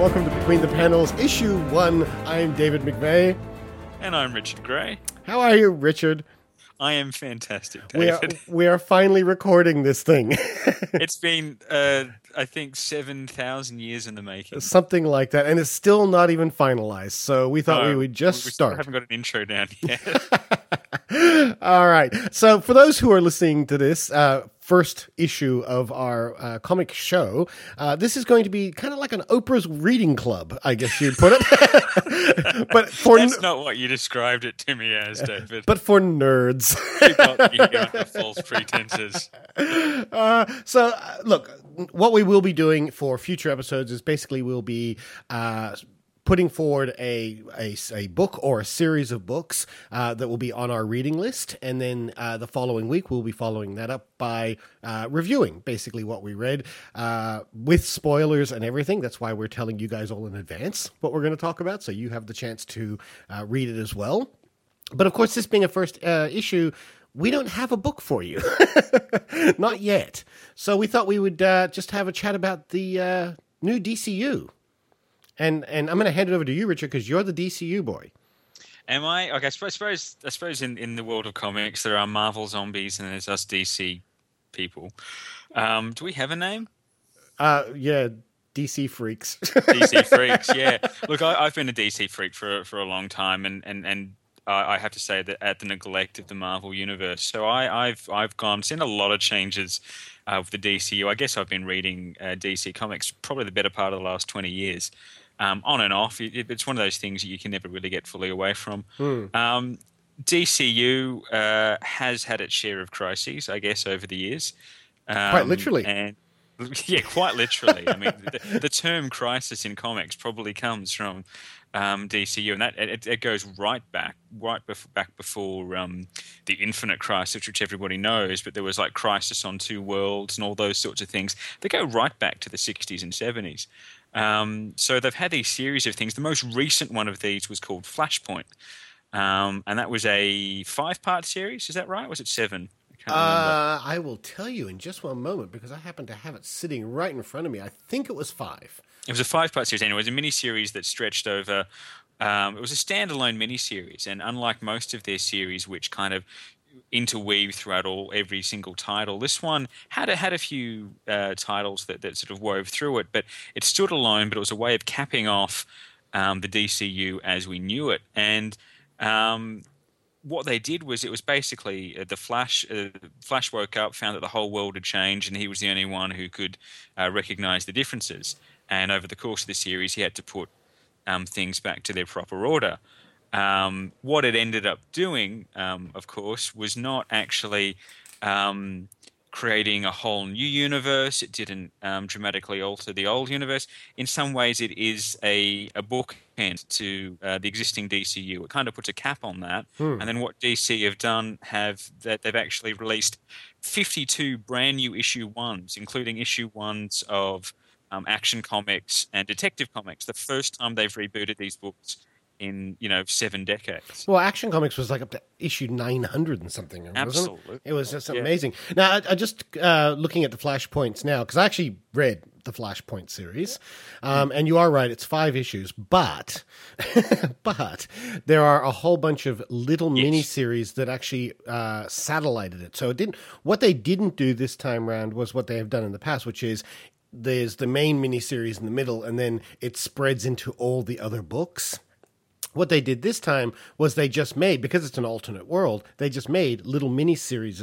welcome to Between the Panels, Issue 1. I'm David McVeigh. And I'm Richard Gray. How are you, Richard? I am fantastic, David. We are finally recording this thing. It's been, I think, 7,000 years in the making. Something like that, and it's still not even finalized, so we thought we would just we start. Still haven't got an intro down yet. All right, so for those who are listening to this first issue of our comic show, this is going to be kind of like an Oprah's reading club, I guess you'd put it. But for That's not what you described it to me as, David. But for nerds. You got me here under false pretenses. Look, what we will be doing for future episodes is basically we'll be putting forward a book or a series of books that will be on our reading list, and then the following week we'll be following that up by reviewing basically what we read with spoilers and everything. That's why we're telling you guys all in advance what we're going to talk about, so you have the chance to read it as well. But of course, this being a first issue, we don't have a book for you. Not yet. So we thought we would just have a chat about the new DCU. And I'm going to hand it over to you, Richard, because you're the DCU boy. Am I? Okay, I suppose in the world of comics, there are Marvel zombies and there's us DC people. Do we have a name? Yeah, DC freaks. DC freaks, yeah. Look, I've been a DC freak for a long time, and I have to say that at the neglect of the Marvel universe. So I've seen a lot of changes with the DCU. I guess I've been reading DC comics probably the better part of the last 20 years. On and off. It's one of those things that you can never really get fully away from. DCU has had its share of crises, I guess, over the years. Quite literally. Yeah, quite literally. I mean, the term crisis in comics probably comes from DCU, and that it goes back before the Infinite Crisis, which everybody knows. But there was like Crisis on Two Worlds and all those sorts of things. They go right back to the 60s and 70s. So they've had these series of things. The most recent one of these was called Flashpoint, and that was a 5-part series. Is that right? Was it 7? I will tell you in just one moment because I happen to have it sitting right in front of me. I think it was 5. It was a 5-part series. Anyway, it was a mini-series that stretched over. It was a standalone mini-series, and unlike most of their series, which kind of interweave throughout every single title, this one had a few titles that sort of wove through it, but it stood alone. But it was a way of capping off the DCU as we knew it, and what they did was it was basically the Flash. Flash woke up, found that the whole world had changed, and he was the only one who could recognize the differences. And over the course of the series, he had to put things back to their proper order. What it ended up doing, of course, was not actually creating a whole new universe. It didn't dramatically alter the old universe. In some ways, it is a bookend to the existing DCU. It kind of puts a cap on that. And then what DC have done that they've actually released 52 brand new issue 1s, including issue 1s of Action Comics and Detective Comics. The first time they've rebooted these books in 7 decades. Well, Action Comics was like up to issue 900 and something. Absolutely. It was just amazing. Now, I just looking at the Flashpoints now, because I actually read the Flashpoint series, and you are right, it's 5 issues, but there are a whole bunch of little mini-series that actually satellited it. So what they didn't do this time around was what they have done in the past, which is there's the main mini-series in the middle, and then it spreads into all the other books. What they did this time was they just made, because it's an alternate world, they just made little mini-series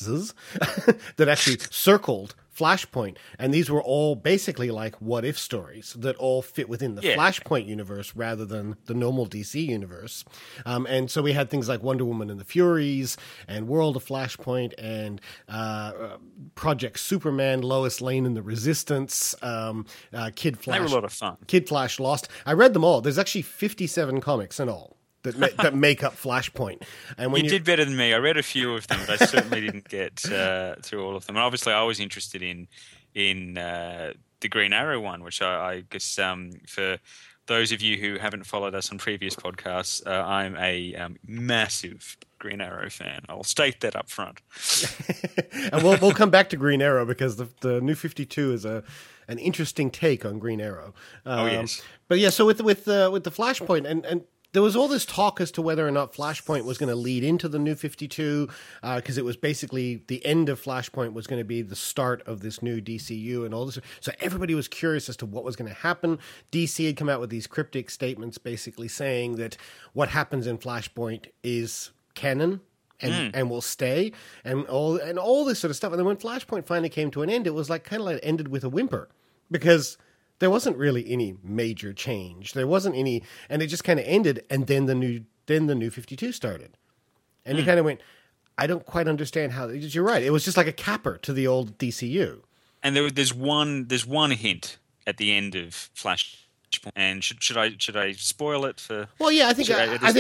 that actually circled Flashpoint. And these were all basically like what-if stories that all fit within the Flashpoint universe rather than the normal DC universe. And so we had things like Wonder Woman and the Furies and World of Flashpoint and Project Superman, Lois Lane and the Resistance, Kid Flash. They were a lot of fun. Kid Flash Lost. I read them all. There's actually 57 comics in all that make up Flashpoint. And when you did better than me. I read a few of them, but I certainly didn't get through all of them. And obviously, I was interested in the Green Arrow one, which I guess for those of you who haven't followed us on previous podcasts, I'm a massive Green Arrow fan. I'll state that up front. And we'll come back to Green Arrow because the New 52 is an interesting take on Green Arrow. Oh yes. But yeah, so with the Flashpoint and there was all this talk as to whether or not Flashpoint was going to lead into the New 52 because it was basically the end of Flashpoint was going to be the start of this new DCU and all this. So everybody was curious as to what was going to happen. DC had come out with these cryptic statements basically saying that what happens in Flashpoint is canon and will stay and all this sort of stuff. And then when Flashpoint finally came to an end, it was like kind of like ended with a whimper because there wasn't really any major change. There wasn't any, and it just kind of ended. And then the new 52 started, and you kind of went, I don't quite understand how. You're right. It was just like a capper to the old DCU. And there's one hint at the end of Flashpoint. And should I spoil it for? Well, yeah, I think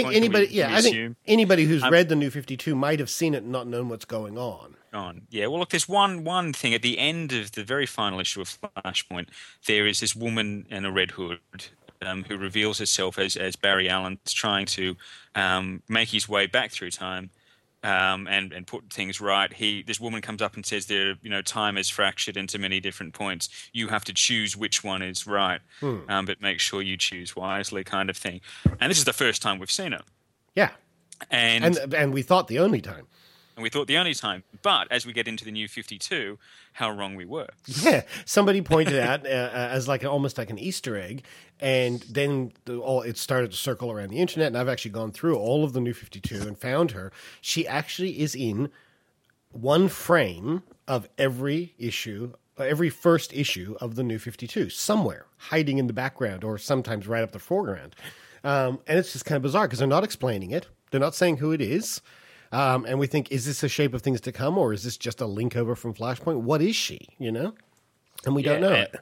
anybody who's read the New 52 might have seen it and not known what's going on. Yeah, well, look, there's one thing at the end of the very final issue of Flashpoint. There is this woman in a red hood who reveals herself as Barry Allen, trying to make his way back through time and put things right. This woman comes up and says, time is fractured into many different points. You have to choose which one is right, but make sure you choose wisely, kind of thing. And this is the first time we've seen her. Yeah, and we thought the only time. And we thought the only time. But as we get into the New 52, how wrong we were. Yeah. Somebody pointed out as like almost like an Easter egg. And then it started to circle around the internet. And I've actually gone through all of the New 52 and found her. She actually is in one frame of every first issue of the New 52, somewhere, hiding in the background or sometimes right up the foreground. And it's just kind of bizarre because they're not explaining it. They're not saying who it is. And we think, is this a shape of things to come, or is this just a link over from Flashpoint? What is she, And we don't know it.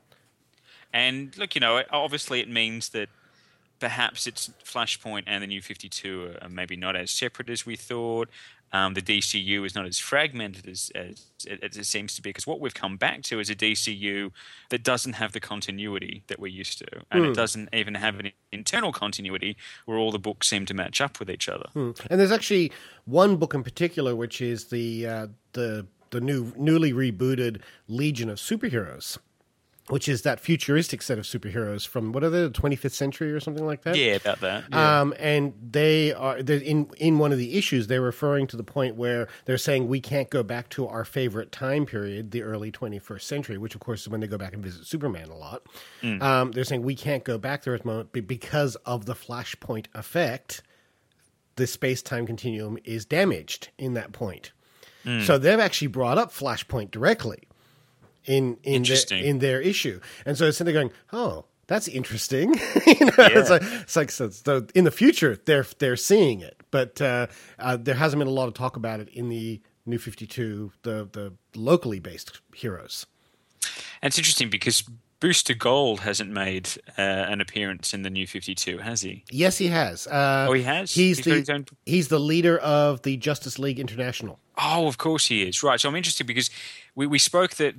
And look, obviously it means that perhaps it's Flashpoint and the New 52 are maybe not as separate as we thought. The DCU is not as fragmented as it seems to be, because what we've come back to is a DCU that doesn't have the continuity that we're used to, and it doesn't even have an internal continuity where all the books seem to match up with each other. And there's actually one book in particular, which is the newly rebooted Legion of Superheroes, which is that futuristic set of superheroes from, what are they, the 25th century or something like that? Yeah, about that. Yeah. And they're in one of the issues, they're referring to the point where they're saying we can't go back to our favorite time period, the early 21st century, which of course is when they go back and visit Superman a lot. They're saying we can't go back there at the moment because of the Flashpoint effect. The space-time continuum is damaged in that point. So they've actually brought up Flashpoint directly in their issue, and so it's sitting there going, "Oh, that's interesting." It's like so in the future they're seeing it, but there hasn't been a lot of talk about it in the New 52, the locally based heroes. And it's interesting because Booster Gold hasn't made an appearance in the New 52, has he? Yes, he has. He has? He's the leader of the Justice League International. Oh, of course he is. Right. So I'm interested because we spoke that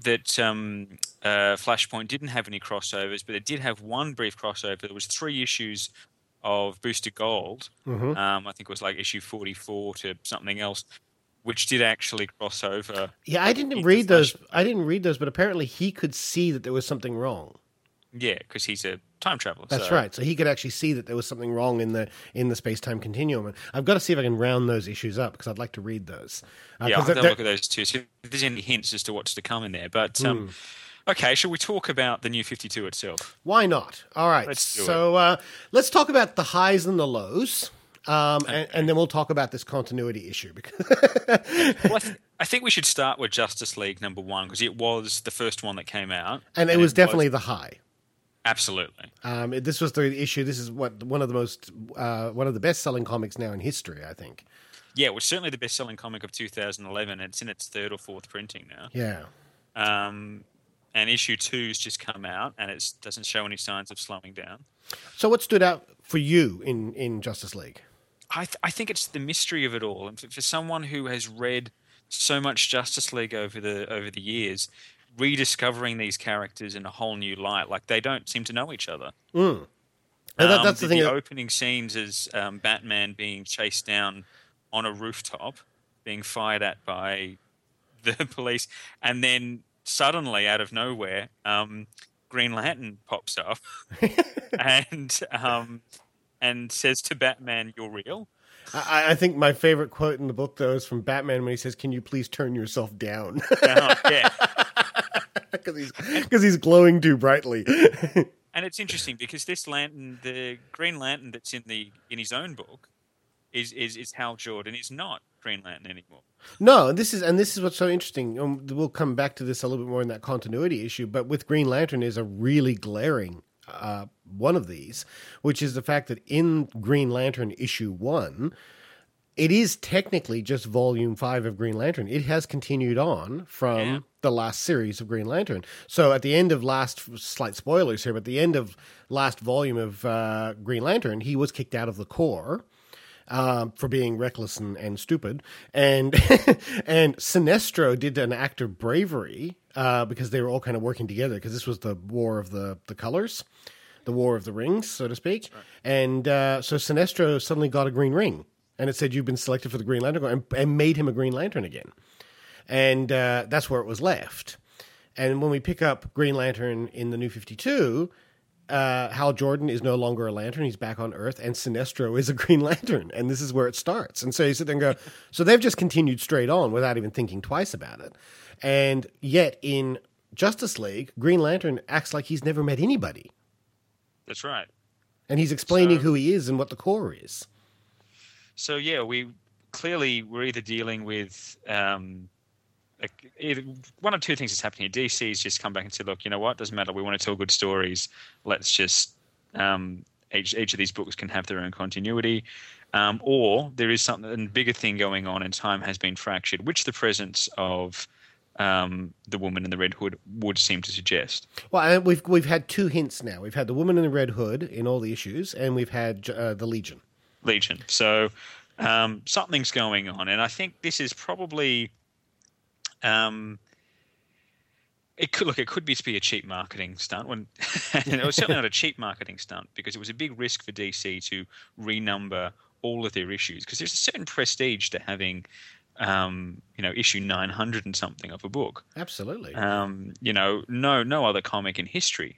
Flashpoint didn't have any crossovers, but it did have one brief crossover. There was 3 issues of Booster Gold. I think it was like issue 44 to something else, which did actually cross over. Yeah, I didn't read those, but apparently he could see that there was something wrong. Yeah, because he's a time traveler. That's right. So he could actually see that there was something wrong in the space-time continuum. And I've got to see if I can round those issues up because I'd like to read those. I'll have a look at those too. See if there's any hints as to what's to come in there. But okay, shall we talk about the New 52 itself? Why not? All right. Let's talk about the highs and the lows. And then we'll talk about this continuity issue. Well, I think we should start with Justice League #1 because it was the first one that came out, and it was definitely the high. Absolutely. This was the issue. This is one of the best-selling comics now in history, I think. Yeah, it was certainly the best-selling comic of 2011. It's in its 3rd or 4th printing now. Yeah. And issue 2's just come out, and it doesn't show any signs of slowing down. So, what stood out for you in Justice League? I think it's the mystery of it all, and for someone who has read so much Justice League over the years, rediscovering these characters in a whole new light, like they don't seem to know each other. That's the thing. The opening scenes is Batman being chased down on a rooftop being fired at by the police, and then suddenly, out of nowhere, Green Lantern pops up and says to Batman, "You're real." I think my favorite quote in the book, though, is from Batman when he says, "Can you please turn yourself down?" Yeah. Because he's glowing too brightly. And it's interesting because this lantern, the Green Lantern that's in his own book, is Hal Jordan. Is not Green Lantern anymore. No, this is what's so interesting. We'll come back to this a little bit more in that continuity issue, but with Green Lantern is a really glaring one of these, which is the fact that in Green Lantern issue 1, it is technically just volume 5 of Green Lantern. It has continued on from the last series of Green Lantern. So at the end of slight spoilers here, but at the end of last volume of Green Lantern, he was kicked out of the Corps for being reckless and stupid. And and Sinestro did an act of bravery because they were all kind of working together, because this was the war of the colors, the war of the rings, so to speak. Right. And so Sinestro suddenly got a green ring. And it said, "You've been selected for the Green Lantern," and made him a Green Lantern again. And that's where it was left. And when we pick up Green Lantern in the New 52, Hal Jordan is no longer a Lantern. He's back on Earth, and Sinestro is a Green Lantern. And this is where it starts. And so you sit there and go, so they've just continued straight on without even thinking twice about it. And yet in Justice League, Green Lantern acts like he's never met anybody. That's right. And he's explaining who he is and what the Corps is. So yeah, we're either dealing with either one of two things that's happening here. DC's just come back and said, "Look, you know what? Doesn't matter. We want to tell good stories. Let's just each of these books can have their own continuity." Or there is a bigger thing going on, and time has been fractured, which the presence of the woman in the Red Hood would seem to suggest. Well, we've had two hints now. We've had the woman in the Red Hood in all the issues, and we've had the Legion. So something's going on, and I think this is probably it could be a cheap marketing stunt. And it was certainly not a cheap marketing stunt, because it was a big risk for DC to renumber all of their issues, because there's a certain prestige to having issue 900 and something of a book. Absolutely. No other comic in history,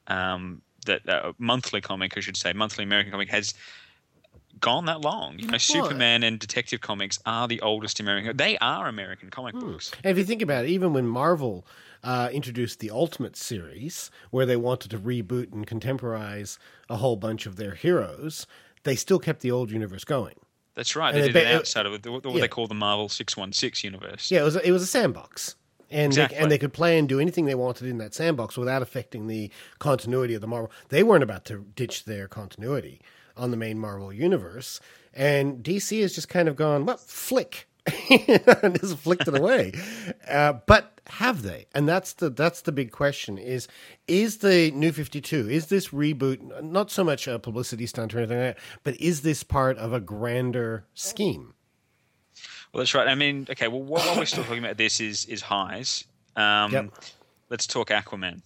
monthly American comic has gone that long. Superman and Detective Comics are the oldest American. They are American comic books. And if you think about it, even when Marvel introduced the Ultimate series, where they wanted to reboot and contemporize a whole bunch of their heroes, they still kept the old universe going. That's right. They did it outside of what they call the Marvel 616 universe. Yeah, it was a sandbox. And exactly. They could play and do anything they wanted in that sandbox without affecting the continuity of the Marvel. They weren't about to ditch their continuity on the main Marvel universe. And DC has just kind of gone, well, flick. And just flicked it away. But have they? And that's the big question is the New 52, is this reboot not so much a publicity stunt or anything like that, but is this part of a grander scheme? Well, that's right. I mean, okay, well, while we're still talking about this is highs. Let's talk Aquaman.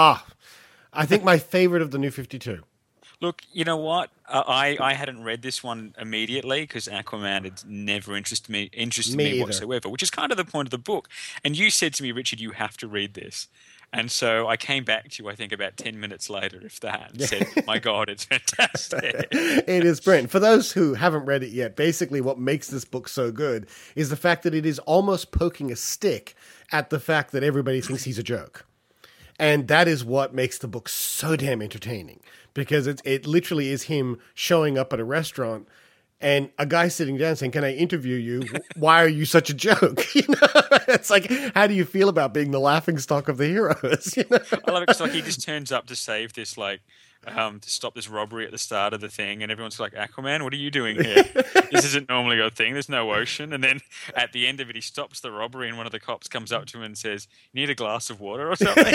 I think my favorite of the New 52. Look, you know what? I hadn't read this one immediately because Aquaman had never interested me whatsoever, which is kind of the point of the book. And you said to me, Richard, you have to read this. And so I came back to you, I think, about 10 minutes later, if that, and said, my God, it's fantastic. It is brilliant. For those who haven't read it yet, basically what makes this book so good is the fact that it is almost poking a stick at the fact that everybody thinks he's a joke. And that is what makes the book so damn entertaining, because it literally is him showing up at a restaurant and a guy sitting down saying, "Can I interview you? Why are you such a joke?" It's like, how do you feel about being the laughingstock of the heroes? I love it because he just turns up to save this, to stop this robbery at the start of the thing, and everyone's like, "Aquaman, what are you doing here? This isn't normally your thing. There's no ocean." And then at the end of it, he stops the robbery, and one of the cops comes up to him and says, "You need a glass of water or something?"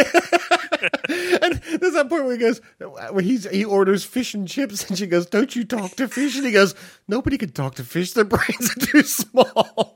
And there's that point where he goes, he orders fish and chips, and she goes, "Don't you talk to fish?" And he goes, "Nobody can talk to fish. Their brains are too small."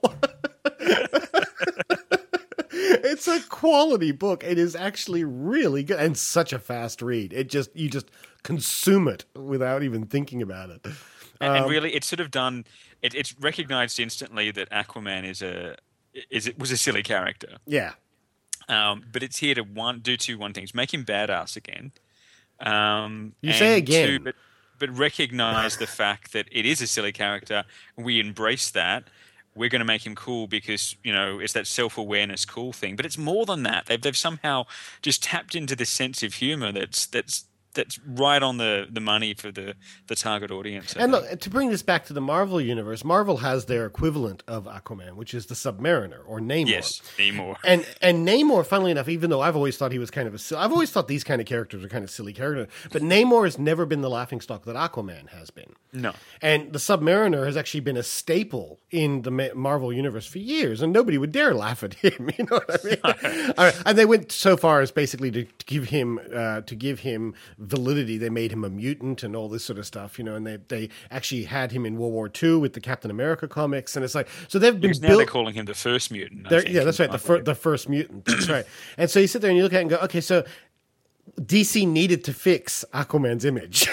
It's a quality book. It is actually really good and such a fast read. You just consume it without even thinking about it. And really, it's sort of done. It's recognized instantly that Aquaman was a silly character. Yeah. But it's here to do one things: make him badass again. You say And two, again. but recognize the fact that it is a silly character. We embrace that. We're going to make him cool because it's that self-awareness cool thing. But it's more than that. They've somehow just tapped into this sense of humor that's right on the money for the target audience. And look, to bring this back to the Marvel universe, Marvel has their equivalent of Aquaman, which is the Submariner or Namor. Yes, Namor. And Namor, funnily enough, even though I've always thought he was kind of I've always thought these kind of characters are kind of silly characters, but Namor has never been the laughingstock that Aquaman has been. No. And the Submariner has actually been a staple in the Marvel universe for years, and nobody would dare laugh at him. You know what I mean? And they went so far as basically to give him validity. They made him a mutant and all this sort of stuff, and they actually had him in World War II with the Captain America comics, and it's like so they've been now they're calling him the first mutant. Yeah, that's right, the first mutant. That's right. And so you sit there and you look at it and go, okay, so DC needed to fix Aquaman's image.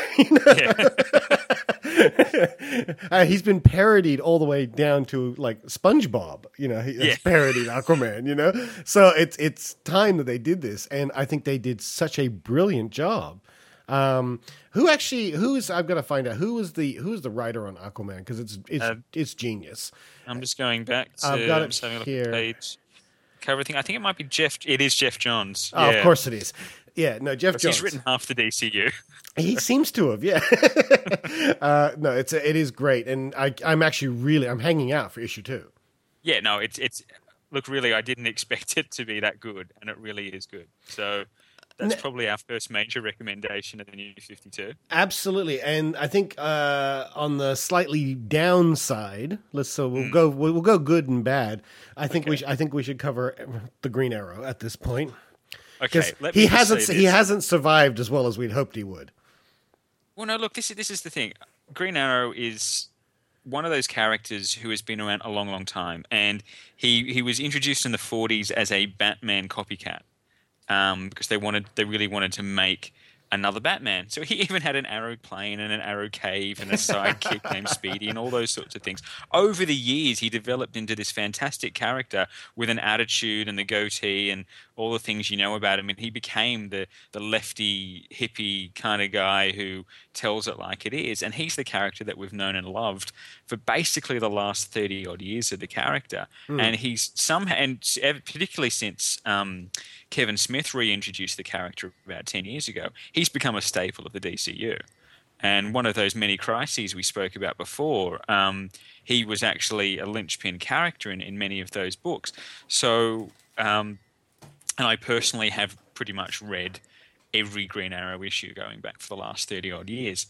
He's been parodied all the way down to like SpongeBob. He's parodied Aquaman. So it's time that they did this, and I think they did such a brilliant job. I've got to find out who is the writer on Aquaman because it's genius. I'm just going back to I've got it here. Page cover thing. I think it might be Jeff. It is Jeff Johns. Oh, yeah. Of course it is. Yeah, no, Jeff Johns. He's written half the DCU. He seems to have, yeah. No, it is great, and I'm hanging out for issue 2. Yeah, no, it's look, really, I didn't expect it to be that good, and it really is good. So that's probably our first major recommendation of the New 52. Absolutely, and I think on the slightly downside, we'll go good and bad. I think we should cover the Green Arrow at this point. Okay, he hasn't survived as well as we'd hoped he would. Well, no, look, this is the thing. Green Arrow is one of those characters who has been around a long, long time, and he was introduced in the 40s as a Batman copycat because they really wanted to make another Batman. So he even had an arrow plane and an arrow cave and a sidekick named Speedy and all those sorts of things. Over the years, he developed into this fantastic character with an attitude and the goatee and all the things you know about him. And he became the lefty, hippie kind of guy who tells it like it is. And he's the character that we've known and loved for basically the last 30-odd years of the character. And he's somehow, and particularly since Kevin Smith reintroduced the character about 10 years ago, he's become a staple of the DCU. And one of those many crises we spoke about before, he was actually a linchpin character in many of those books. So, and I personally have pretty much read every Green Arrow issue going back for the last 30-odd years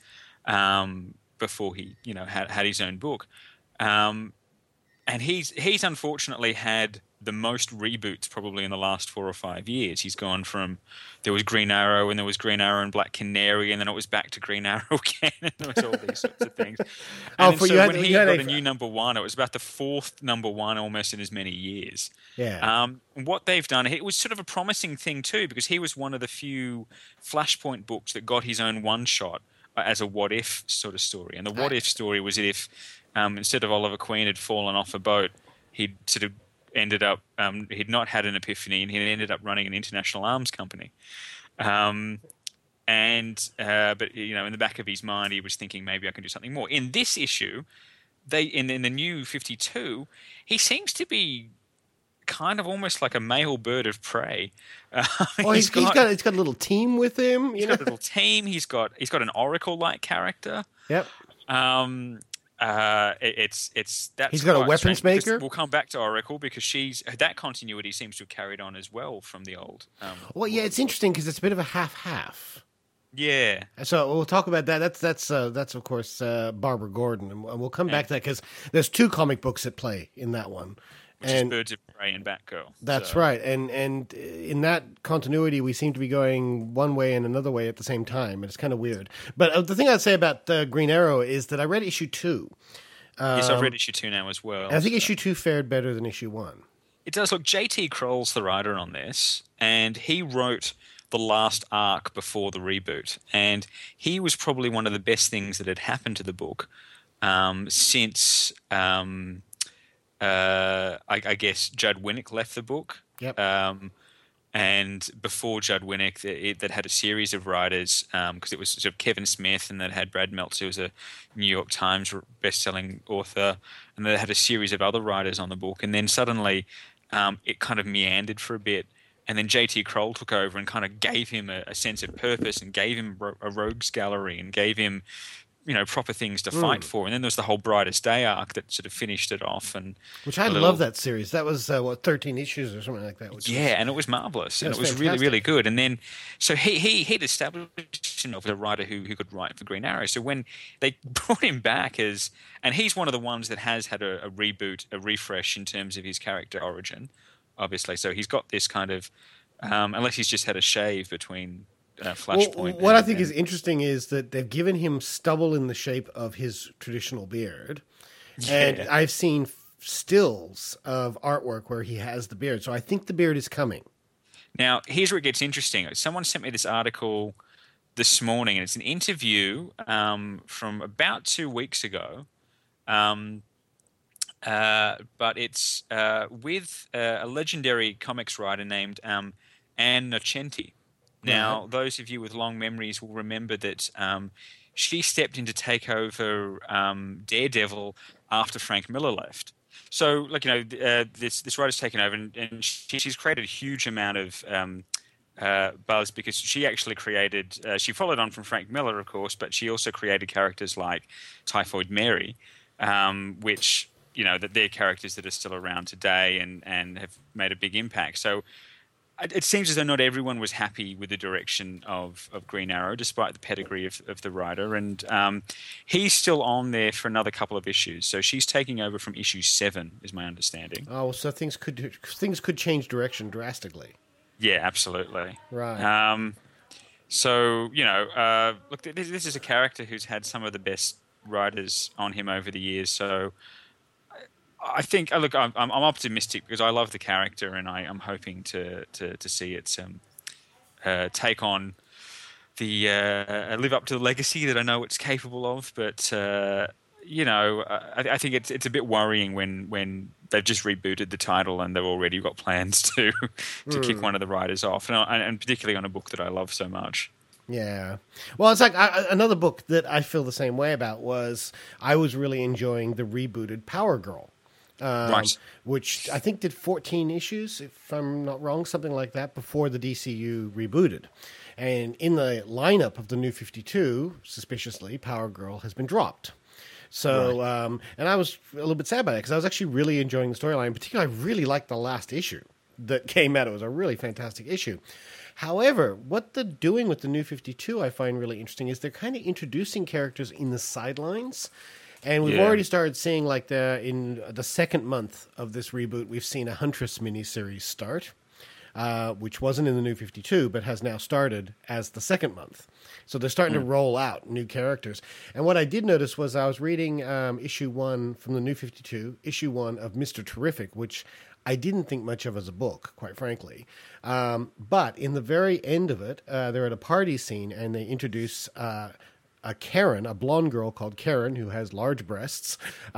before he had his own book. And he's unfortunately had the most reboots probably in the last 4 or 5 years. He's gone from there was Green Arrow and there was Green Arrow and Black Canary and then it was back to Green Arrow again and there was all these sorts of things. And when he got a new number one, it was about the 4th number one almost in as many years. Yeah. What they've done, it was sort of a promising thing too because he was one of the few Flashpoint books that got his own one-shot as a what-if sort of story. And the what-if story was if instead of Oliver Queen had fallen off a boat, he'd sort of ended up he'd not had an epiphany and he ended up running an international arms company. But in the back of his mind he was thinking maybe I can do something more. In this issue, in the new 52, he seems to be kind of almost like a male bird of prey. He's got a little team with him. He's got a little team. He's got an Oracle-like character. Yep. He's got a weapons maker. We'll come back to Oracle because that continuity seems to have carried on as well from the old. It's interesting because it's a bit of a half-half. Yeah. So we'll talk about that. That's of course Barbara Gordon, and we'll come back to that because there's 2 comic books at play in that one. Which is Birds of Prey and Batgirl. That's right. And in that continuity, we seem to be going one way and another way at the same time, and it's kind of weird. But the thing I'd say about Green Arrow is that I read issue 2. Yes, I've read issue 2 now as well. And I think issue 2 fared better than issue 1. It does. Look, J.T. Kroll's the writer on this, and he wrote the last arc before the reboot. And he was probably one of the best things that had happened to the book since I guess Judd Winnick left the book. Yep. And before Judd Winnick, that had a series of writers, because it was sort of Kevin Smith, and that had Brad Meltzer, who was a New York Times best-selling author, and they had a series of other writers on the book. And then suddenly, it kind of meandered for a bit, and then J.T. Kroll took over and kind of gave him a sense of purpose, and gave him a rogues gallery, and gave him proper things to fight for. And then there was the whole Brightest Day arc that sort of finished it off. And which I love that series. That was 13 issues or something like that. And it was marvelous, and it was really, really good. And then, so he'd established himself as a writer who could write for Green Arrow. So when they brought him back and he's one of the ones that has had a reboot, a refresh in terms of his character origin, obviously. So he's got this kind of, unless he's just had a shave between Flashpoint. What I think is interesting is that they've given him stubble in the shape of his traditional beard. Yeah. And I've seen stills of artwork where he has the beard. So I think the beard is coming. Now, here's where it gets interesting. Someone sent me this article this morning, and it's an interview from about 2 weeks ago. But it's with a legendary comics writer named Ann Nocenti. Now, those of you with long memories will remember that she stepped in to take over Daredevil after Frank Miller left. So, this writer's taken over, and she's created a huge amount of buzz because she actually created. She followed on from Frank Miller, of course, but she also created characters like Typhoid Mary, which that they're characters that are still around today and have made a big impact. So. It seems as though not everyone was happy with the direction of Green Arrow, despite the pedigree of the writer. And he's still on there for another couple of issues. So she's taking over from issue 7, is my understanding. Oh, so things could change direction drastically. Yeah, absolutely. Right. Look, this is a character who's had some of the best writers on him over the years. So I think, look, I'm optimistic because I love the character, and I'm hoping to see it take on the live up to the legacy that I know it's capable of. But I think it's a bit worrying when they've just rebooted the title and they've already got plans to kick one of the writers off, and particularly on a book that I love so much. Yeah. Well, it's like another book that I feel the same way about was I was really enjoying the rebooted Power Girl. Right. Which I think did 14 issues, if I'm not wrong, something like that, before the DCU rebooted. And in the lineup of the New 52, suspiciously, Power Girl has been dropped. So, right. And I was a little bit sad by that because I was actually really enjoying the storyline. In particular, I really liked the last issue that came out. It was a really fantastic issue. However, what they're doing with the New 52 I find really interesting is they're kind of introducing characters in the sidelines. And we've already started seeing, in the second month of this reboot, we've seen a Huntress miniseries start, which wasn't in the New 52, but has now started as the second month. So they're starting to roll out new characters. And what I did notice was I was reading issue 1 from the New 52, issue 1 of Mr. Terrific, which I didn't think much of as a book, quite frankly. But in the very end of it, they're at a party scene, and they introduce a Karen, a blonde girl called Karen, who has large breasts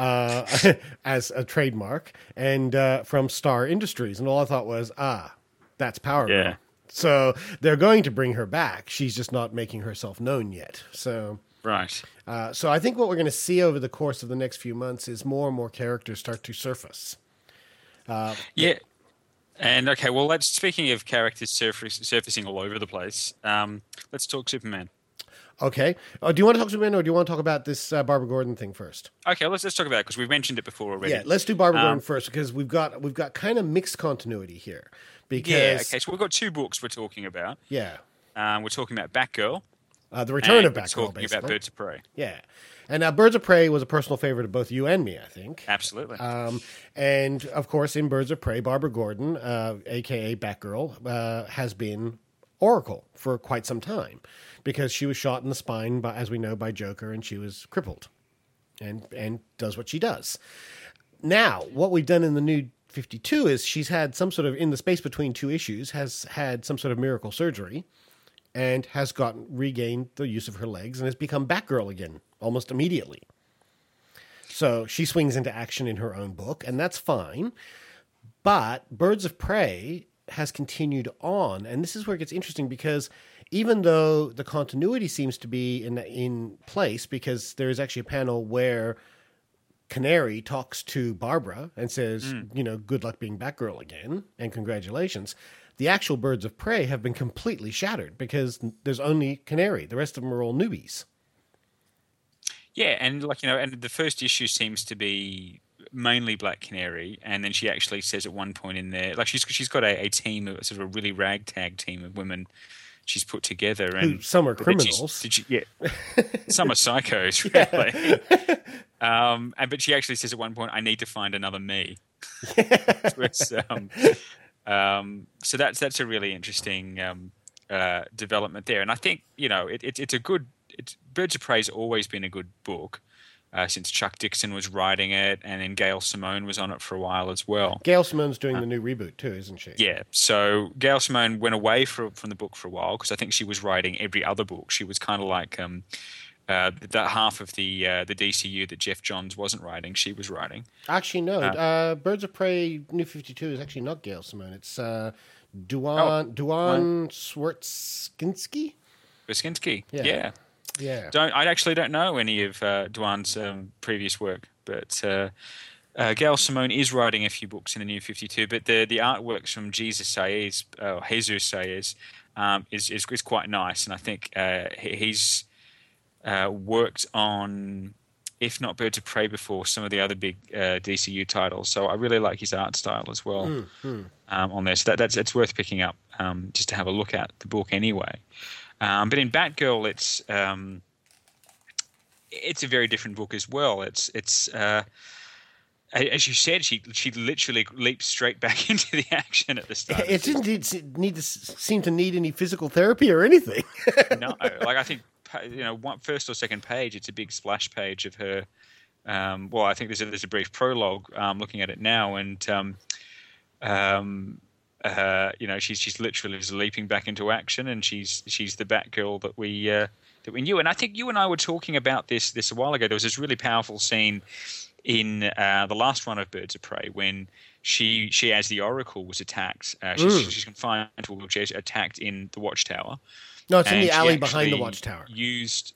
as a trademark, and from Star Industries. And all I thought was, that's Power Girl. So they're going to bring her back. She's just not making herself known yet. So right. So I think what we're going to see over the course of the next few months is more and more characters start to surface. Yeah. And okay, well, speaking of characters surfacing all over the place, let's talk Superman. Okay. Do you want to talk Superman, or do you want to talk about this Barbara Gordon thing first? Okay, let's talk about it because we've mentioned it before already. Yeah, let's do Barbara Gordon first because we've got kind of mixed continuity here. Because okay, so we've got 2 books we're talking about. Yeah. We're talking about Batgirl. The Return of Batgirl, we're talking about Birds of Prey. Yeah. And Birds of Prey was a personal favorite of both you and me, I think. Absolutely. And, of course, in Birds of Prey, Barbara Gordon, a.k.a. Batgirl, has been Oracle for quite some time because she was shot in the spine, as we know, by Joker, and she was crippled and does what she does. Now, what we've done in the New 52 is she's had some sort of, in the space between 2 issues, has had some sort of miracle surgery and has regained the use of her legs and has become Batgirl again almost immediately. So she swings into action in her own book, and that's fine. But Birds of Prey has continued on, and this is where it gets interesting because even though the continuity seems to be in place, because there is actually a panel where Canary talks to Barbara and says, good luck being Batgirl again, and congratulations. The actual Birds of Prey have been completely shattered because there's only Canary. The rest of them are all newbies. Yeah, and and the first issue seems to be mainly Black Canary, and then she actually says at one point in there, like she's got a team of sort of a really ragtag team of women she's put together, and some are criminals. Some are psychos, really. But she actually says at one point, "I need to find another me." So that's a really interesting development there, and I think it's a good. Birds of Prey's always been a good book. Since Chuck Dixon was writing it, and then Gail Simone was on it for a while as well. Gail Simone's doing the new reboot too, isn't she? Yeah. So Gail Simone went away from the book for a while because I think she was writing every other book. She was kind of like that half of the DCU that Jeff Johns wasn't writing. She was writing. Actually, no. Birds of Prey New 52 is actually not Gail Simone. It's Duan Swartzinski. Swartzinski. Yeah. Yeah. I actually don't know any of Duan's previous work, but Gail Simone is writing a few books in the New 52. But the artworks from Jesus Saez is quite nice, and I think he's worked on, if not Birds of Prey before, some of the other big DCU titles. So I really like his art style as well on there. So it's worth picking up just to have a look at the book anyway. But in Batgirl, it's a very different book as well. It's as you said, she literally leaps straight back into the action at the start. It didn't seem to need any physical therapy or anything. No, like I think one first or second page, it's a big splash page of her. I think there's a brief prologue. Looking at it now, and she's literally just leaping back into action, and she's the Batgirl that we knew. And I think you and I were talking about this a while ago. There was this really powerful scene in the last run of Birds of Prey when she as the Oracle was attacked. She's confined to a wheelchair, attacked in the Watchtower. No, it's in the alley behind the Watchtower. Used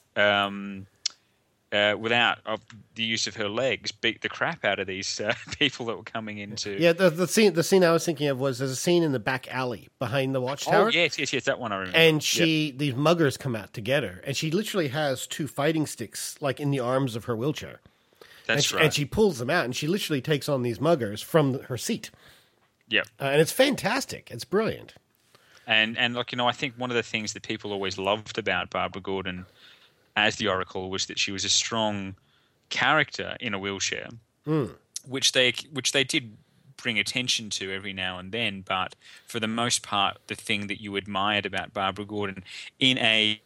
without the use of her legs, beat the crap out of these people that were coming into. Yeah, the scene I was thinking of was there's a scene in the back alley behind the Watchtower. Oh yes, that one I remember. And these muggers come out to get her, and she literally has two fighting sticks like in the arms of her wheelchair. That's right. And she pulls them out, and she literally takes on these muggers from her seat. Yeah, and it's fantastic. It's brilliant. And look, I think one of the things that people always loved about Barbara Gordon as the Oracle was that she was a strong character in a wheelchair, which they did bring attention to every now and then. But for the most part, the thing that you admired about Barbara Gordon in a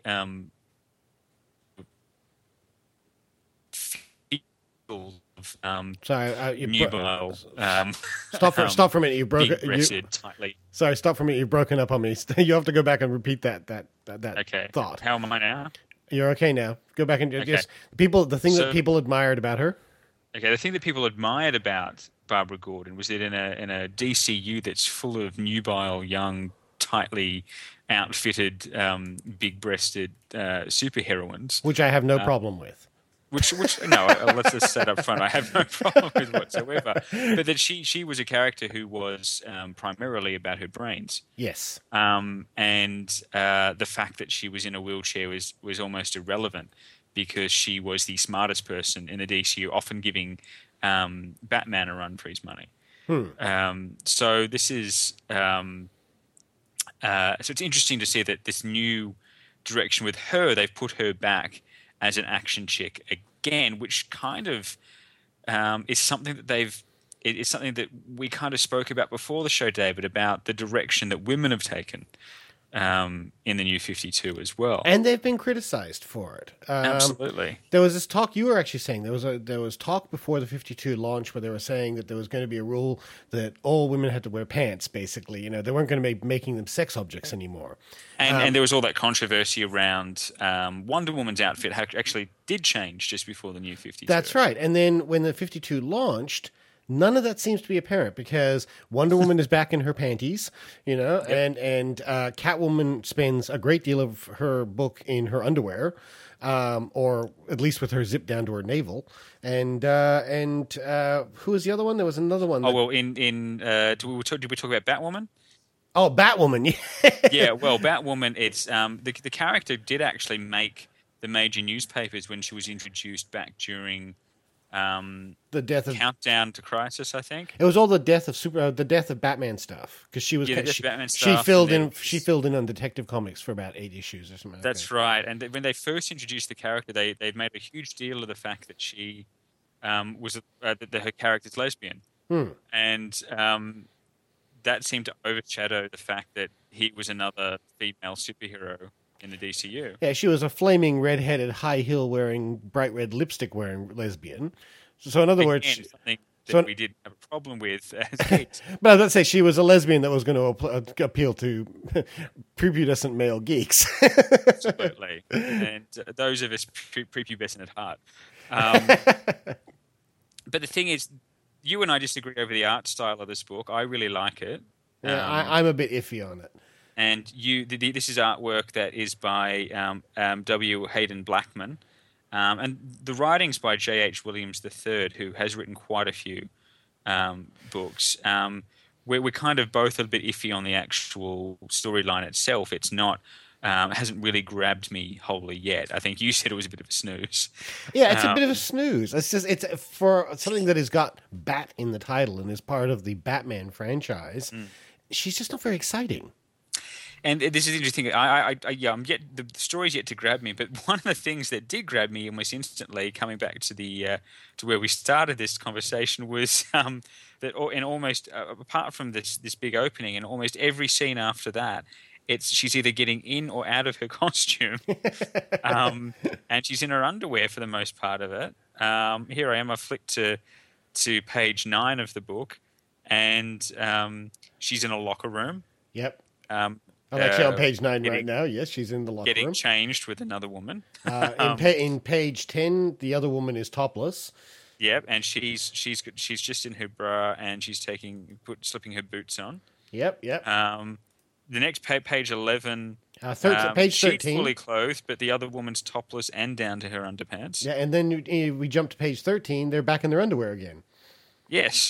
nubile. Stop for a minute. You broke it. Tightly. Sorry, stop for a minute. You've broken up on me. You have to go back and repeat that okay. thought. How am I now? You're okay now. Go back and just the thing that people admired about her. Okay, the thing that people admired about Barbara Gordon was that in a DCU that's full of nubile, young, tightly outfitted, big-breasted superheroines, which I have no problem with. Which no, let's just set up front. I have no problem with whatsoever. But that she was a character who was primarily about her brains. Yes. And the fact that she was in a wheelchair was almost irrelevant because she was the smartest person in the DCU, often giving Batman a run for his money. So this is so it's interesting to see that this new direction with her, they've put her back as an action chick again, which kind of is something that it's something that we kind of spoke about before the show, David, about the direction that women have taken in the New 52 as well. And they've been criticized for it. Absolutely. There was this talk you were actually saying there was talk before the 52 launch where they were saying that there was going to be a rule that all women had to wear pants. Basically, they weren't going to be making them sex objects anymore. And there was all that controversy around Wonder Woman's outfit actually did change just before the New 52. That's right. And then when the 52 launched, none of that seems to be apparent because Wonder Woman is back in her panties, Yep. and Catwoman spends a great deal of her book in her underwear, or at least with her zip down to her navel. And who was the other one? There was another one. Oh, well, did we talk about Batwoman? Oh, Batwoman. Yeah, well, Batwoman, it's the character did actually make the major newspapers when she was introduced back during the death of Countdown to Crisis, I think. It was all the death of Batman stuff because she was Batman she stuff, filled in on Detective Comics for about 8 issues or something. That's right. And when they first introduced the character, they'd made a huge deal of the fact that she was that her character's lesbian, and that seemed to overshadow the fact that he was another female superhero in the DCU. Yeah, she was a flaming red-headed, high-heel-wearing, bright red lipstick-wearing lesbian. So in other words, something that we did have a problem with as kids. But I was going to say she was a lesbian that was going to appeal to prepubescent male geeks. Absolutely, and those of us prepubescent at heart. But the thing is, you and I disagree over the art style of this book. I really like it. Yeah, I'm a bit iffy on it. And this is artwork that is by W. Hayden Blackman. And the writing's by J.H. Williams III, who has written quite a few books. We're kind of both a bit iffy on the actual storyline itself. It's not... hasn't really grabbed me wholly yet. I think you said it was a bit of a snooze. Yeah, it's a bit of a snooze. It's for something that has got Bat in the title and is part of the Batman franchise. She's just not very exciting. And this is interesting. The story's yet to grab me. But one of the things that did grab me almost instantly, coming back to the to where we started this conversation, was that in almost apart from this big opening, in almost every scene after that, she's either getting in or out of her costume, and she's in her underwear for the most part of it. Here I am. I flicked to page 9 of the book, and she's in a locker room. Yep. I'm actually on page 9 right now. Yes, she's in the locker room. Getting changed with another woman. In page 10, the other woman is topless. Yep, and she's just in her bra and she's slipping her boots on. Yep. The next page 11, page 13. She's fully clothed, but the other woman's topless and down to her underpants. Yeah, and then we jump to page 13. They're back in their underwear again. Yes.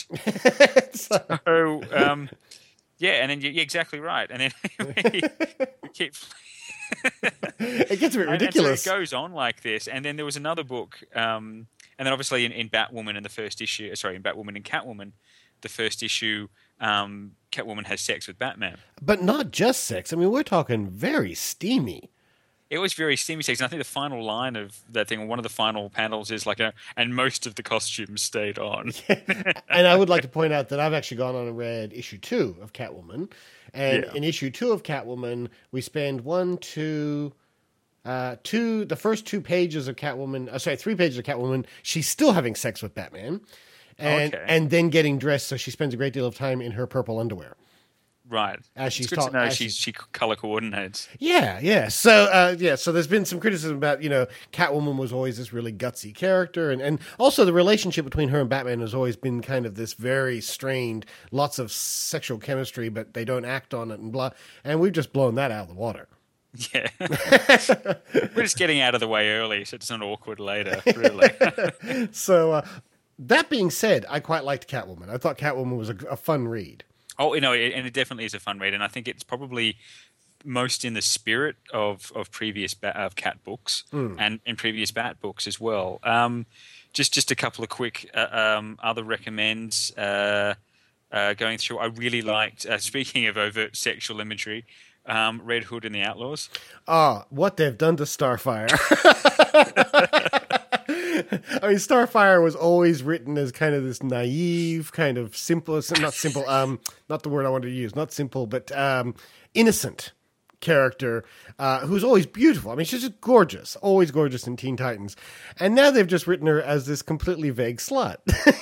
Yeah, and then you're exactly right. And then we keep... It gets a bit ridiculous. So it goes on like this. And then there was another book, and then obviously in Batwoman in the first issue, in Batwoman and Catwoman, the first issue, Catwoman has sex with Batman. But not just sex. I mean, we're talking very steamy. It was very steamy sex. And I think the final line of that thing, one of the final panels is and most of the costumes stayed on. And I would like to point out that I've actually gone on and read issue 2 of Catwoman. And in issue 2 of Catwoman, we spend the first 2 pages of Catwoman, 3 pages of Catwoman, she's still having sex with Batman. And then getting dressed, so she spends a great deal of time in her purple underwear. Right. As she's talking, to know she color coordinates. Yeah. So so there's been some criticism about, Catwoman was always this really gutsy character, and also the relationship between her and Batman has always been kind of this very strained, lots of sexual chemistry, but they don't act on it and blah. And we've just blown that out of the water. Yeah. We're just getting out of the way early, so it's not awkward later, really. So that being said, I quite liked Catwoman. I thought Catwoman was a fun read. Oh, and it definitely is a fun read, and I think it's probably most in the spirit of previous of Cat books and in previous Bat books as well. Just a couple of quick other recommends going through. I really liked, speaking of overt sexual imagery, Red Hood and the Outlaws. What they've done to Starfire. I mean, Starfire was always written as kind of this naive, kind of simple, not simple, not the word I wanted to use, not simple, but innocent character who's always beautiful. I mean, she's just gorgeous, always gorgeous in Teen Titans. And now they've just written her as this completely vague slut.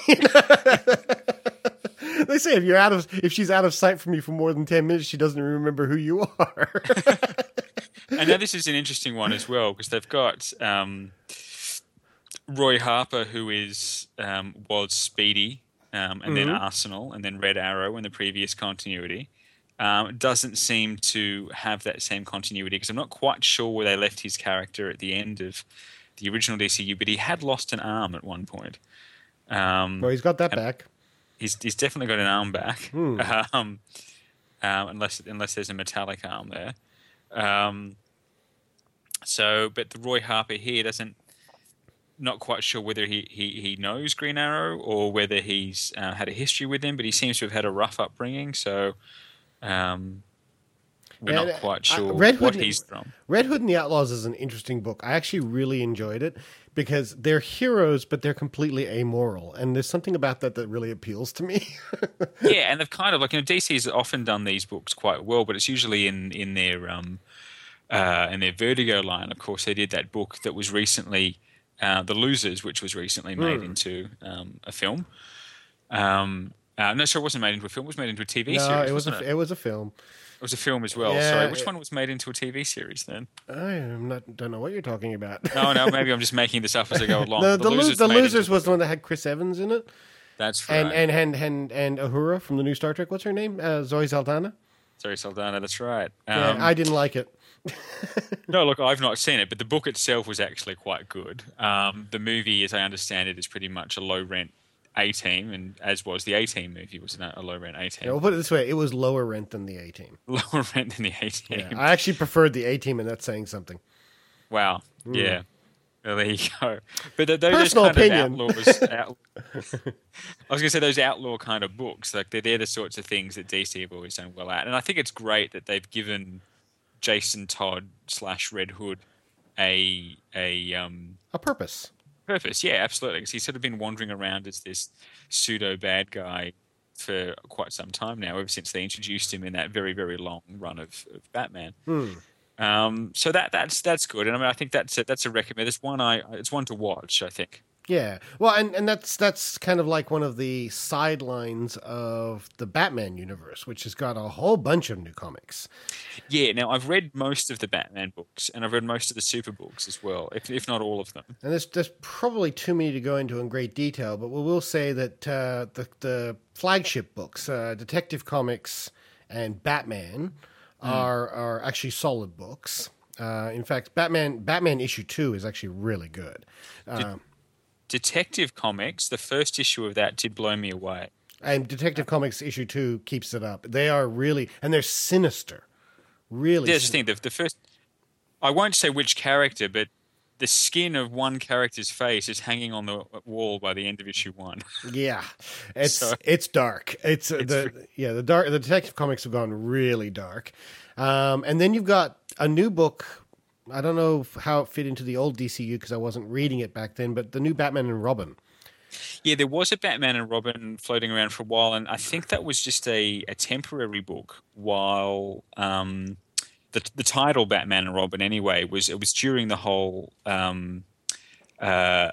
They say if she's out of sight from you for more than 10 minutes, she doesn't remember who you are. And now this is an interesting one as well, because they've got Roy Harper, who was Speedy, and then Arsenal, and then Red Arrow in the previous continuity. Doesn't seem to have that same continuity, because I'm not quite sure where they left his character at the end of the original DCU, but he had lost an arm at one point. Well, he's got that back. He's definitely got an arm back, unless there's a metallic arm there. But the Roy Harper here not quite sure whether he knows Green Arrow or whether he's had a history with him, but he seems to have had a rough upbringing, so we're not quite sure what he's from. Red Hood and the Outlaws is an interesting book. I actually really enjoyed it because they're heroes, but they're completely amoral, and there's something about that really appeals to me. Yeah, and they've kind of DC's often done these books quite well, but it's usually in their Vertigo line. Of course, they did that book that was recently The Losers, which was recently made into a film. No, sorry, it wasn't made into a film. It was made into a TV series. No, it was a film. It was a film as well. Yeah, sorry, which one was made into a TV series then? Don't know what you're talking about. No, maybe I'm just making this up as I go along. No, the Losers was the one that had Chris Evans in it. That's right. And Uhura from the new Star Trek. What's her name? Zoe Saldana. Zoe Saldana. That's right. I didn't like it. No, look, I've not seen it, but the book itself was actually quite good. The movie, as I understand it, is pretty much a low-rent A-Team, and as was the A-Team movie, was a low-rent A-Team. Yeah, we'll put it this way, it was lower rent than the A-Team. Lower rent than the A-Team. Yeah, I actually preferred the A-Team, and that's saying something. Wow, yeah. Well, there you go. But those personal kind opinion. Of I was going to say those outlaw kind of books, they're the sorts of things that DC have always done well at. And I think it's great that they've given Jason Todd / Red Hood a purpose. Purpose, yeah, absolutely. Because he's sort of been wandering around as this pseudo bad guy for quite some time now, ever since they introduced him in that very, very long run of Batman. So that's good, and I mean I think that's a recommend. It's one to watch, I think. Yeah, well, and that's kind of like one of the sidelines of the Batman universe, which has got a whole bunch of new comics. Yeah, now I've read most of the Batman books, and I've read most of the Super books as well, if not all of them. And there's probably too many to go into in great detail, but we will say that the flagship books, Detective Comics and Batman, are actually solid books. In fact, Batman issue 2 is actually really good. Detective Comics, the first issue of that did blow me away. And Detective Comics issue 2 keeps it up. They are really, and they're sinister. Really. That's the thing. The first, I won't say which character, but the skin of one character's face is hanging on the wall by the end of issue 1. Yeah, it's dark. The Detective Comics have gone really dark, and then you've got a new book. I don't know how it fit into the old DCU because I wasn't reading it back then, but the new Batman and Robin. Yeah, there was a Batman and Robin floating around for a while, and I think that was just a temporary book while the title Batman and Robin anyway was during the whole death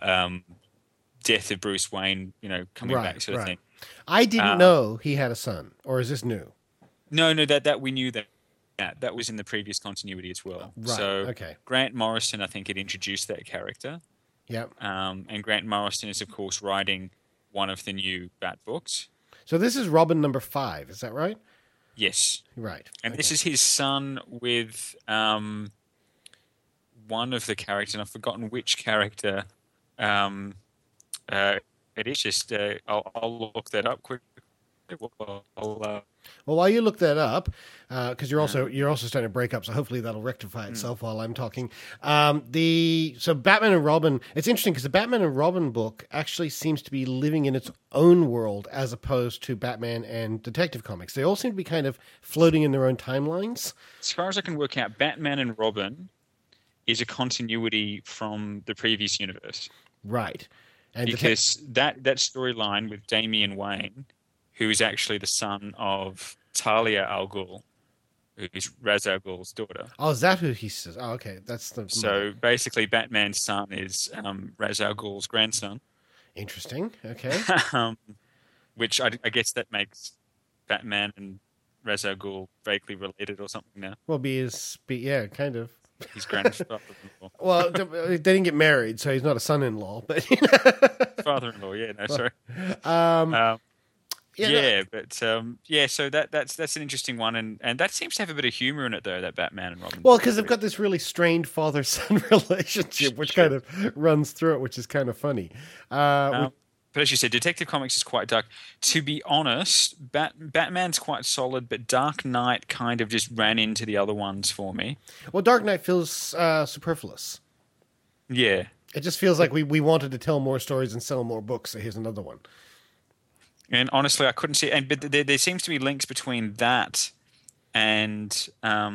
of Bruce Wayne, coming back sort of thing. I didn't know he had a son, or is this new? No, that we knew that. That was in the previous continuity as well. Right. So okay. Grant Morrison, I think, had introduced that character. Yep. And Grant Morrison is, of course, writing one of the new Bat books. So this is Robin number 5, is that right? Yes. Right. And this is his son with one of the characters, and I've forgotten which character it is. Just I'll look that up quickly. Well, while you look that up, because you're also starting to break up, so hopefully that'll rectify itself while I'm talking. So Batman and Robin, it's interesting because the Batman and Robin book actually seems to be living in its own world as opposed to Batman and Detective Comics. They all seem to be kind of floating in their own timelines. As far as I can work out, Batman and Robin is a continuity from the previous universe, right? And because that storyline with Damian Wayne, who is actually the son of Talia al Ghul, who's Ra's al Ghul's daughter. Oh, is that who he says? Oh, okay. That's the mother. So basically, Batman's son is Ra's al Ghul's grandson, Interesting. Okay. um, which I guess that makes Batman and Ra's al Ghul vaguely related or something now. Well, yeah, kind of. His grandfather-in-law. Well, they didn't get married, so he's not a son-in-law. But Father-in-law, yeah, no, sorry. um, yeah, Yeah, but yeah, so that's an interesting one, and that seems to have a bit of humor in it though, that Batman and Robin. well, because they've got this really strained father-son relationship, which kind of runs through it, which is kind of funny. But as you said, Detective Comics is quite dark. To be honest, Batman's quite solid, but Dark Knight kind of just ran into the other ones for me. Well, Dark Knight feels superfluous. Yeah. It just feels like we wanted to tell more stories and sell more books, so here's another one. And honestly, I couldn't see it. But there seems to be links between that and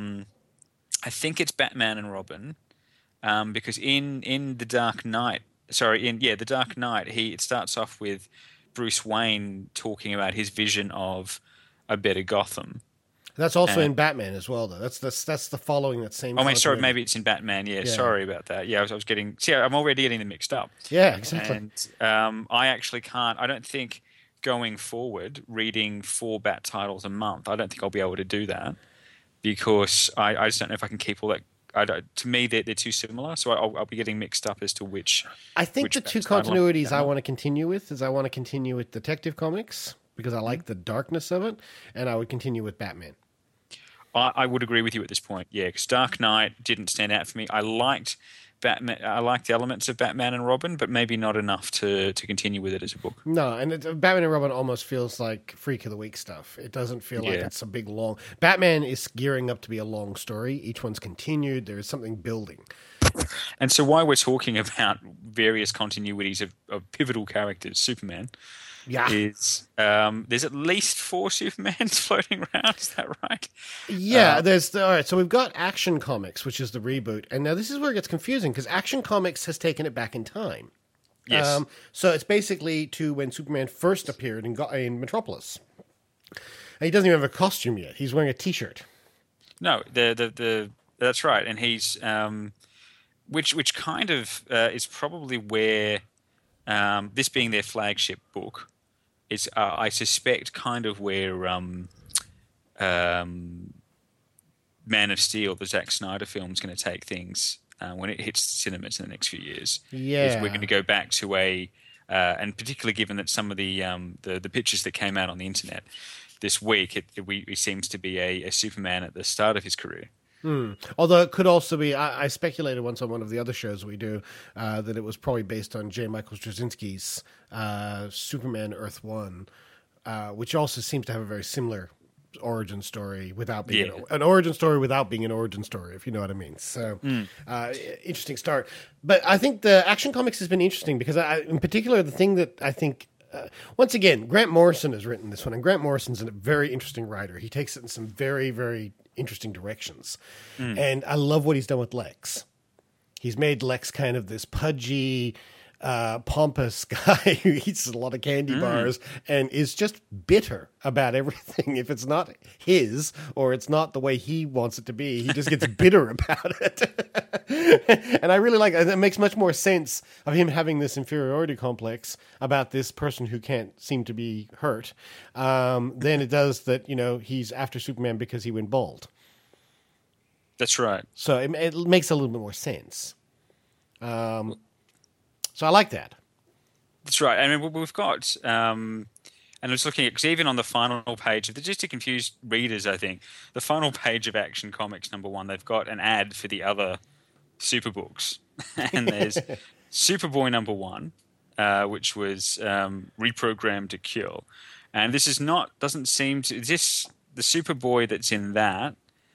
I think it's Batman and Robin, because in the Dark Knight, the Dark Knight, it starts off with Bruce Wayne talking about his vision of a better Gotham. That's also in Batman as well, though. That's the following that same. Oh, sorry, maybe it's in Batman. Yeah, sorry about that. Yeah, I was getting. See, I'm already getting them mixed up. Yeah, exactly. And I actually can't. I don't think going forward, reading 4 Bat titles a month, I don't think I'll be able to do that because I just don't know if I can keep all that. To me, they're too similar, so I'll be getting mixed up as to which. I think the two continuities I want to continue with is I want to continue with Detective Comics because I like the darkness of it, and I would continue with Batman. I would agree with you at this point, yeah, because Dark Knight didn't stand out for me. I liked Batman. I liked the elements of Batman and Robin, but maybe not enough to continue with it as a book. No, and Batman and Robin almost feels like Freak of the Week stuff. It doesn't feel like it's a big long. Batman is gearing up to be a long story. Each one's continued. There is something building. And so, while we're talking about various continuities of pivotal characters, Superman. Yeah. There's at least 4 Supermans floating around. Is that right? Yeah. All right. So we've got Action Comics, which is the reboot, and now this is where it gets confusing because Action Comics has taken it back in time. Yes. So it's basically to when Superman first appeared in Metropolis. And he doesn't even have a costume yet. He's wearing a T-shirt. No, that's right, and he's which kind of is probably where this being their flagship book. Is I suspect kind of where Man of Steel, the Zack Snyder film, is going to take things when it hits cinemas in the next few years. Yeah, we're going to go back to and particularly given that some of the pictures that came out on the internet this week, it seems to be a Superman at the start of his career. Although it could also be, I speculated once on one of the other shows we do that it was probably based on J. Michael Straczynski's Superman Earth 1, which also seems to have a very similar origin story without being an origin story without being an origin story, if you know what I mean. So, interesting start. But I think the Action Comics has been interesting because, in particular, the thing that I think once again, Grant Morrison has written this one, and Grant Morrison's a very interesting writer. He takes it in some very, very interesting directions. And I love what he's done with Lex. He's made Lex kind of this pudgy, pompous guy who eats a lot of candy bars and is just bitter about everything. If it's not his or it's not the way he wants it to be, he just gets bitter about it. And I really like it. It makes much more sense of him having this inferiority complex about this person who can't seem to be hurt than it does that, he's after Superman because he went bald. That's right. So it makes a little bit more sense. So I like that. That's right. I mean, we've got, and I was looking at, because even on the final page, just to confuse readers, I think, the final page of Action Comics #1, they've got an ad for the other Superbooks. And there's Superboy #1, which was reprogrammed to kill. And this is doesn't seem to, the Superboy that's in that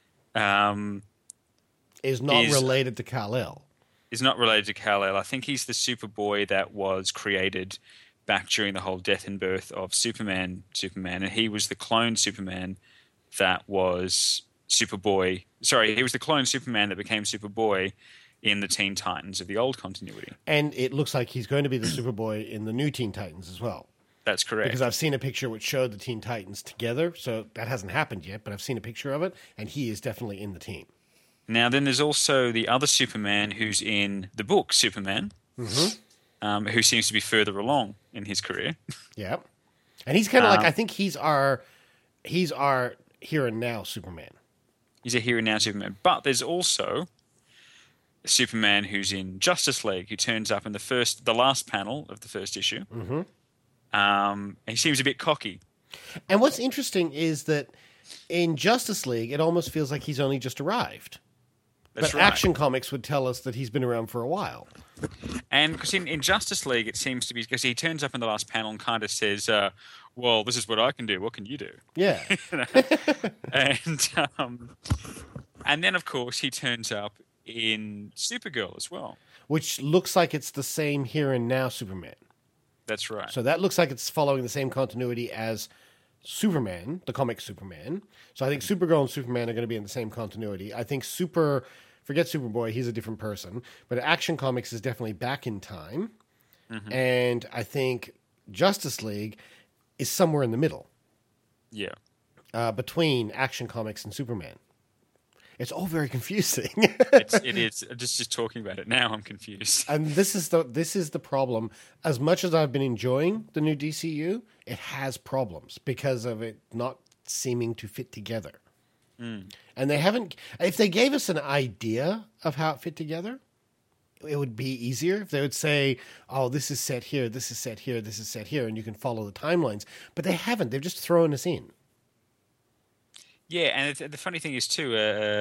is not related to Kal-El. Is not related to Kal-El. I think he's the Superboy that was created back during the whole death and birth of Superman, and he was the clone Superman that was Superboy. Sorry, he was the clone Superman that became Superboy in the Teen Titans of the old continuity. And it looks like he's going to be the Superboy in the new Teen Titans as well. That's correct. Because I've seen a picture which showed the Teen Titans together, so that hasn't happened yet, but I've seen a picture of it, and he is definitely in the team. Now, then there's also the other Superman who's in the book Superman, who seems to be further along in his career. Yeah. And he's kind of like, I think he's our here and now Superman. He's a here and now Superman. But there's also Superman who's in Justice League, who turns up in the last panel of the first issue. And he seems a bit cocky. And what's interesting is that in Justice League, it almost feels like he's only just arrived. That's but right. Action Comics would tell us that he's been around for a while. And because in Justice League, it seems to be because he turns up in the last panel and kind of says, "Well, this is what I can do. What can you do?" Yeah. And then of course he turns up in Supergirl as well. Which looks like it's the same here and now Superman. That's right. So that looks like it's following the same continuity as Superman, the comic Superman. So I think Supergirl and Superman are going to be in the same continuity. I think forget Superboy, he's a different person. But Action Comics is definitely back in time. And I think Justice League is somewhere in the middle. Yeah. Between Action Comics and Superman. It's all very confusing. It is. Just talking about it now, I'm confused. And this is the problem. As much as I've been enjoying the new DCU, it has problems because of it not seeming to fit together. And they haven't. If they gave us an idea of how it fit together, it would be easier. If they would say, "Oh, this is set here, this is set here, this is set here," and you can follow the timelines. But they haven't. They've just thrown us in. Yeah, and the funny thing is too,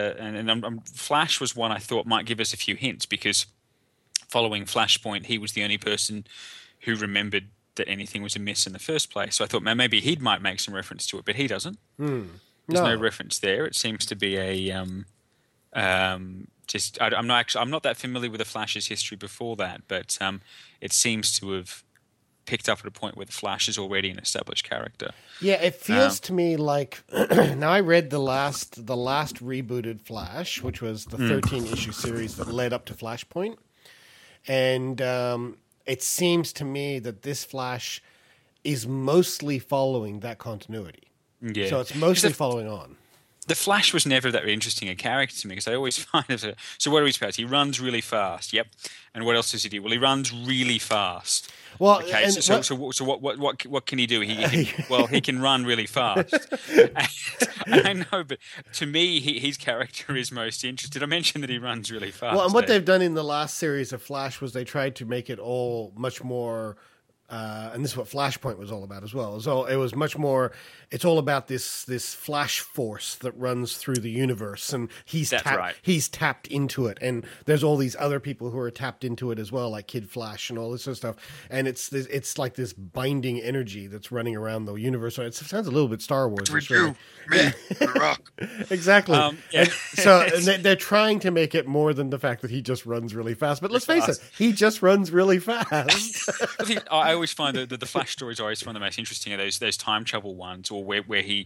Flash was one I thought might give us a few hints because following Flashpoint, he was the only person who remembered that anything was amiss in the first place. So I thought maybe he might make some reference to it, but he doesn't. There's no reference there. It seems to be a I'm not that familiar with the Flash's history before that, but it seems to have picked up at a point where the Flash is already an established character. Yeah, it feels to me like now I read the last rebooted Flash, which was the 13-issue series that led up to Flashpoint, and it seems to me that this Flash is mostly following that continuity. Yeah, so it's mostly following on. The Flash was never that interesting a character to me because I always find it. So what are his powers? He runs really fast. Yep. And what else does he do? Well, he runs really fast. Well, okay. So what can he do? He can run really fast. and I know, but to me, his character is most interesting. I mentioned that he runs really fast. Well, and what they've done in the last series of Flash was they tried to make it all much more. And this is what Flashpoint was all about as well. So it was much more. It's all about this Flash force that runs through the universe, and he's tapped into it. And there's all these other people who are tapped into it as well, like Kid Flash and all this sort of stuff. And it's like this binding energy that's running around the universe. So it sounds a little bit Star Wars. What do we do? Me, The Rock. Exactly. Yeah. And they're trying to make it more than the fact that he just runs really fast. But let's face it, he just runs really fast. I always find that the Flash stories are always one of the most interesting of those time travel ones, or where he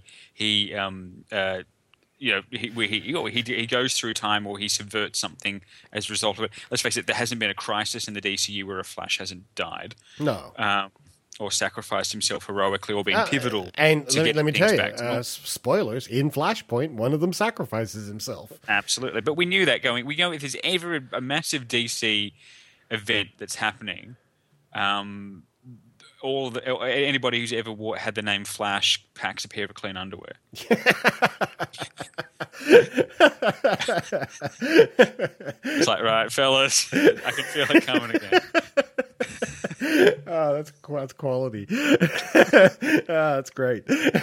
goes through time or he subverts something as a result of it. Let's face it, there hasn't been a crisis in the DCU where a Flash hasn't died. No. Or sacrificed himself heroically or been pivotal. And let me tell you, spoilers, in Flashpoint, one of them sacrifices himself. Absolutely. But we knew that going. We know if there's ever a massive DC event that's happening, anybody who's ever had the name Flash packs a pair of clean underwear. It's like, right, fellas, I can feel it coming again. Oh, that's quality. That's great.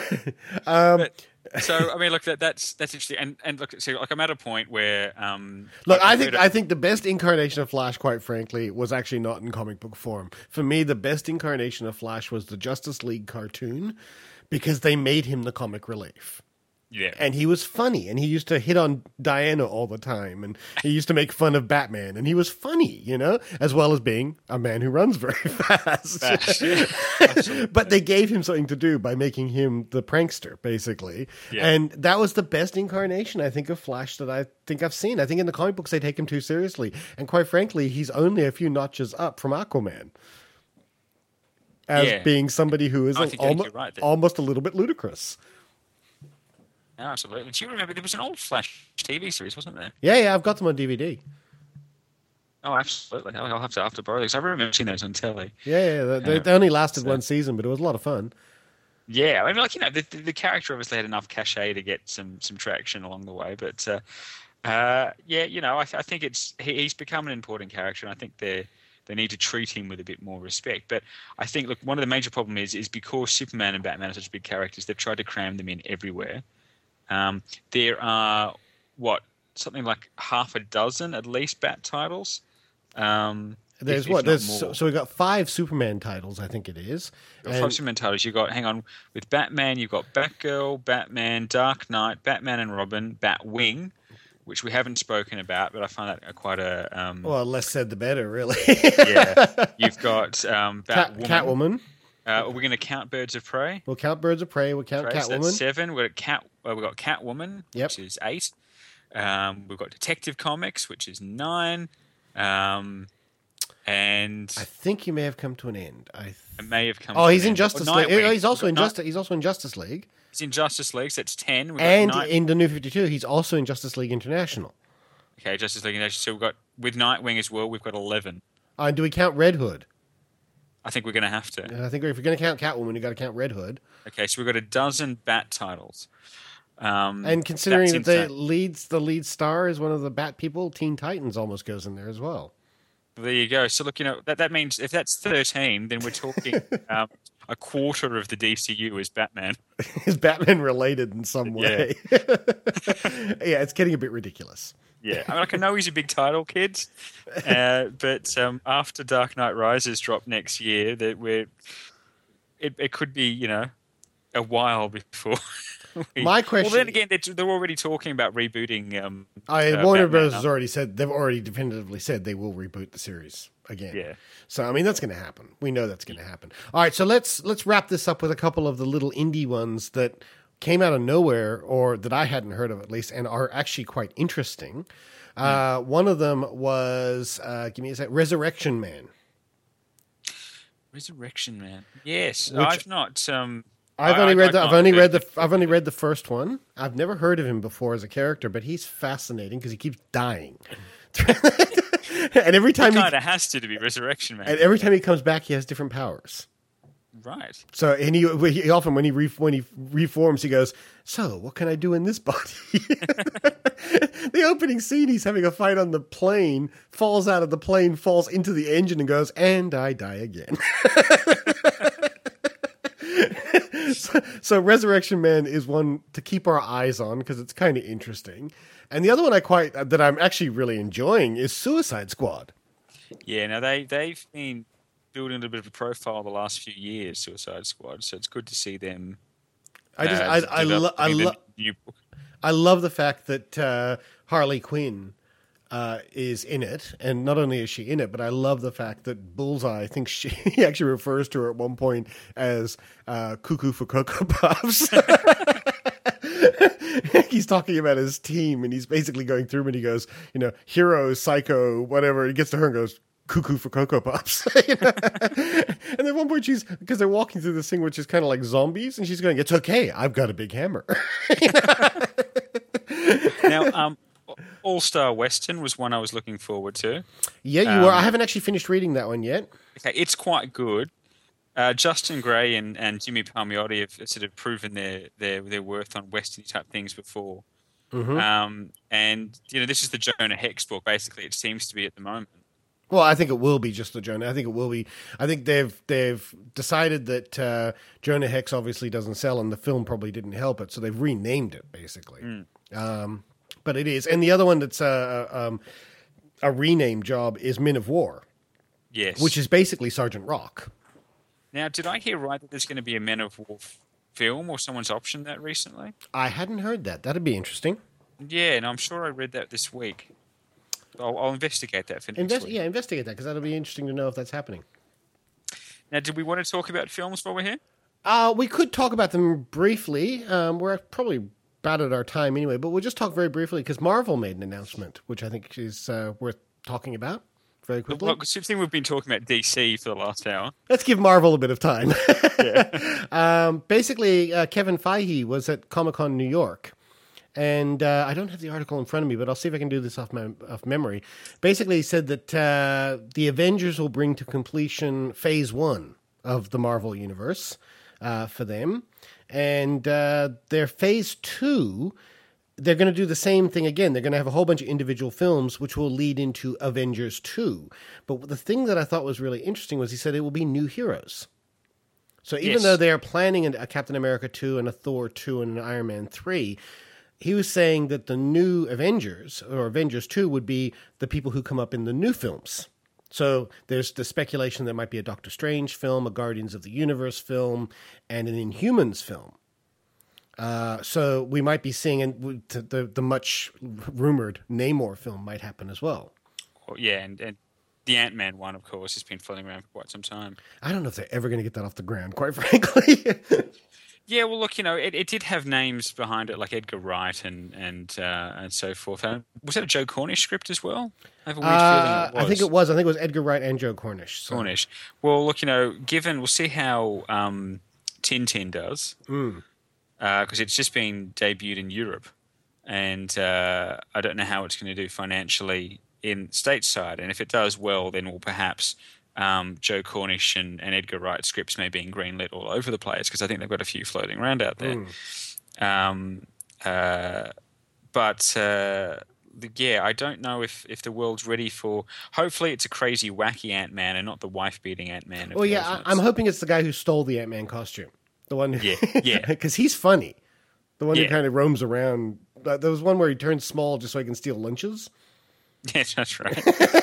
So I mean, look, that's interesting, and look, so like I'm at a point where I think the best incarnation of Flash, quite frankly, was actually not in comic book form. For me, the best incarnation of Flash was the Justice League cartoon, because they made him the comic relief. Yeah. And he was funny, and he used to hit on Diana all the time, and he used to make fun of Batman, and he was funny, as well as being a man who runs very fast. Yeah. But they gave him something to do by making him the prankster, basically. Yeah. And that was the best incarnation, I think, of Flash that I think I've seen. I think in the comic books they take him too seriously. And quite frankly, he's only a few notches up from Aquaman. as Yeah. being somebody who is I think you're right there. almost a little bit ludicrous. No, absolutely. Do you remember there was an old Flash TV series, wasn't there? Yeah, I've got them on DVD. Oh, absolutely. I'll have to borrow these. I remember seeing those on telly. Yeah, they only lasted So- one season, but it was a lot of fun. Yeah, I mean, like, the character obviously had enough cachet to get some traction along the way, but yeah, I think he's become an important character, and I think they need to treat him with a bit more respect. But I think, look, one of the major problems is because Superman and Batman are such big characters, they've tried to cram them in everywhere. There are something like half a dozen at least Bat titles. There's if what? not There's more. so we got 5 Superman titles, I think it is. You've got 5 Superman titles. You've got, hang on, with Batman, you've got Batgirl, Batman, Dark Knight, Batman and Robin, Batwing, which we haven't spoken about, but I find that quite a... Well, less said the better, really. yeah. You've got Batwoman. Catwoman. We're going to count Birds of Prey. We'll count Birds of Prey. We'll count That's Catwoman. 7. We've got Catwoman, Yep. which is 8. We've got Detective Comics, which is 9. And I think you may have come to an end. it may have come. Oh, to he's an in end. Justice Oh, League. Nightwing. He's also We've in got Justice. He's also in Justice League, He's in Justice League, so that's 10. We've got and Night- in the New 52, he's also in Justice League International. Okay, Justice League. So we've got with Nightwing as well. We've got 11. And do we count Red Hood? I think we're going to have to. And I think if you're going to count Catwoman, you got to count Red Hood. Okay, so we've got a dozen Bat titles. And considering that's that insane. the lead star is one of the Bat people, Teen Titans almost goes in there as well. There you go. So look, that means if that's 13, then we're talking a quarter of the DCU is Batman. Is Batman related in some way? Yeah, it's getting a bit ridiculous. Yeah, I mean, I know he's a big title, kids, but after Dark Knight Rises drop next year, it could be a while before. My question- Well, then again, they're already talking about rebooting. Warner Batman Bros. now. has already said they've already definitively said they will reboot the series again. Yeah. So I mean that's going to happen. We know that's going to happen. All right, so let's wrap this up with a couple of the little indie ones that came out of nowhere or that I hadn't heard of at least and are actually quite interesting. One of them was give me a sec, Resurrection Man. Resurrection Man. Yes, Which- I've not. I've only read the first one. I've never heard of him before as a character, but he's fascinating because he keeps dying. and every time Kind of has to be Resurrection Man. every time he comes back, he has different powers. Right. So, and he often when he reforms, he goes, "So, what can I do in this body?" The opening scene, he's having a fight on the plane, falls out of the plane, falls into the engine, and goes, "And I die again." So Resurrection Man is one to keep our eyes on because it's kind of interesting. And the other one that I'm actually really enjoying is Suicide Squad. Yeah. Now they've been building a little bit of a profile the last few years, Suicide Squad. So it's good to see them. I love the fact that Harley Quinn is in it, and not only is she in it, but I love the fact that Bullseye thinks he actually refers to her at one point as Cuckoo for Cocoa Puffs. He's talking about his team, and he's basically going through, and he goes, hero, psycho, whatever. He gets to her and goes, Cuckoo for Cocoa Puffs. And then at one point because they're walking through this thing which is kind of like zombies, and she's going, "It's okay, I've got a big hammer." Now, All-Star Western was one I was looking forward to. Yeah, you were. I haven't actually finished reading that one yet. Okay, it's quite good. Justin Gray and Jimmy Palmiotti have sort of proven their worth on Western type things before. Mm-hmm. And this is the Jonah Hex book. Basically, it seems to be at the moment. Well, I think it will be just the Jonah. I think it will be. I think they've decided that Jonah Hex obviously doesn't sell, and the film probably didn't help it, so they've renamed it basically. But it is, and the other one that's a rename job is Men of War. Yes, Which is basically Sergeant Rock. Now, did I hear right that there's going to be a Men of War film, or someone's optioned that recently? I hadn't heard that. That'd be interesting. Yeah, and I'm sure I read that this week. I'll investigate that for next week. Yeah, investigate that because that'll be interesting to know if that's happening. Now, did we want to talk about films while we're here? We could talk about them briefly. We're probably about at our time anyway, but we'll just talk very briefly because Marvel made an announcement, which I think is worth talking about. very quickly. Well, considering we've been talking about DC for the last hour. Let's give Marvel a bit of time. Yeah. Basically, Kevin Feige was at Comic-Con New York. And I don't have the article in front of me, but I'll see if I can do this off memory. Basically, he said that the Avengers will bring to completion Phase 1 of the Marvel Universe for them. And their Phase 2, they're going to do the same thing again. They're going to have a whole bunch of individual films, which will lead into Avengers 2. But the thing that I thought was really interesting was he said it will be new heroes. So even though they are planning a Captain America 2 and a Thor 2 and an Iron Man 3, he was saying that the new Avengers, or Avengers 2, would be the people who come up in the new films. So there's the speculation there might be a Doctor Strange film, a Guardians of the Universe film, and an Inhumans film. So we might be seeing the much rumored Namor film might happen as well. Well, yeah, and the Ant-Man one, of course, has been floating around for quite some time. I don't know if they're ever going to get that off the ground, quite frankly. Yeah, well, look, it did have names behind it, like Edgar Wright and so forth. Was that a Joe Cornish script as well? I have a weird feeling it was. I think it was. I think it was Edgar Wright and Joe Cornish. So. Cornish. Well, look, we'll see how Tintin does, because it's just been debuted in Europe, and I don't know how it's going to do financially in stateside. And if it does well, then we'll perhaps Joe Cornish and Edgar Wright scripts may be greenlit all over the place, because I think they've got a few floating around out there. Yeah, I don't know if the world's ready for. Hopefully, it's a crazy, wacky Ant-Man and not the wife-beating Ant-Man. Well, yeah, I'm hoping it's the guy who stole the Ant-Man costume. The one, yeah, because he's funny. The one who kind of roams around. There was one where he turns small just so he can steal lunches. Yes, that's right.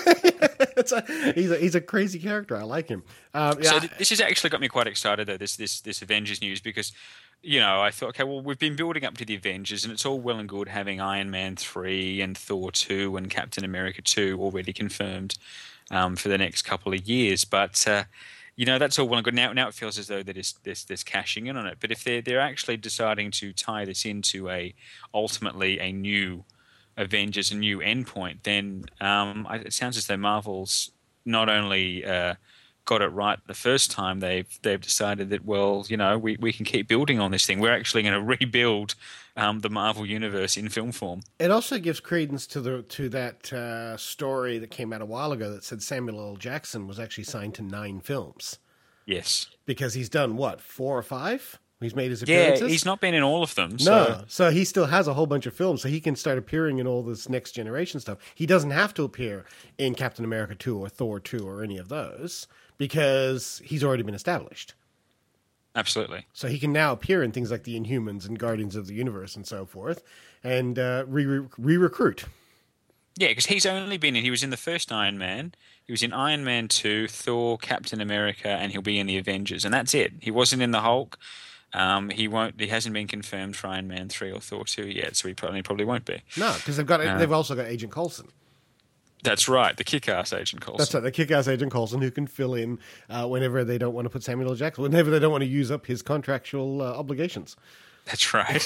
He's a crazy character. I like him. So this has actually got me quite excited, though. This Avengers news, because I thought, okay, well, we've been building up to the Avengers, and it's all well and good having Iron Man 3 and Thor 2 and Captain America 2 already confirmed for the next couple of years, but that's all well and good. Now it feels as though there's cashing in on it. But if they're actually deciding to tie this into ultimately a new Avengers, a new endpoint, then it sounds as though Marvel's not only got it right the first time, they've decided that, well, we can keep building on this thing. We're actually going to rebuild the Marvel universe in film form. It also gives credence to that story that came out a while ago that said Samuel L. Jackson was actually signed to 9 films. Yes, because he's done 4 or 5. He's made his appearances. Yeah, he's not been in all of them. No, so he still has a whole bunch of films, so he can start appearing in all this next generation stuff. He doesn't have to appear in Captain America 2 or Thor 2 or any of those because he's already been established. Absolutely. So he can now appear in things like the Inhumans and Guardians of the Universe and so forth, and re-recruit. Yeah, because he's only been in. He was in the first Iron Man. He was in Iron Man 2, Thor, Captain America, and he'll be in the Avengers, and that's it. He wasn't in the Hulk. He won't. He hasn't been confirmed for Iron Man 3 or Thor 2 yet, so he probably won't be. No, because they've also got Agent Coulson. That's right, the kick-ass Agent Coulson. That's right, the kick-ass Agent Coulson who can fill in whenever they don't want to put Samuel L. Jackson, whenever they don't want to use up his contractual obligations. That's right.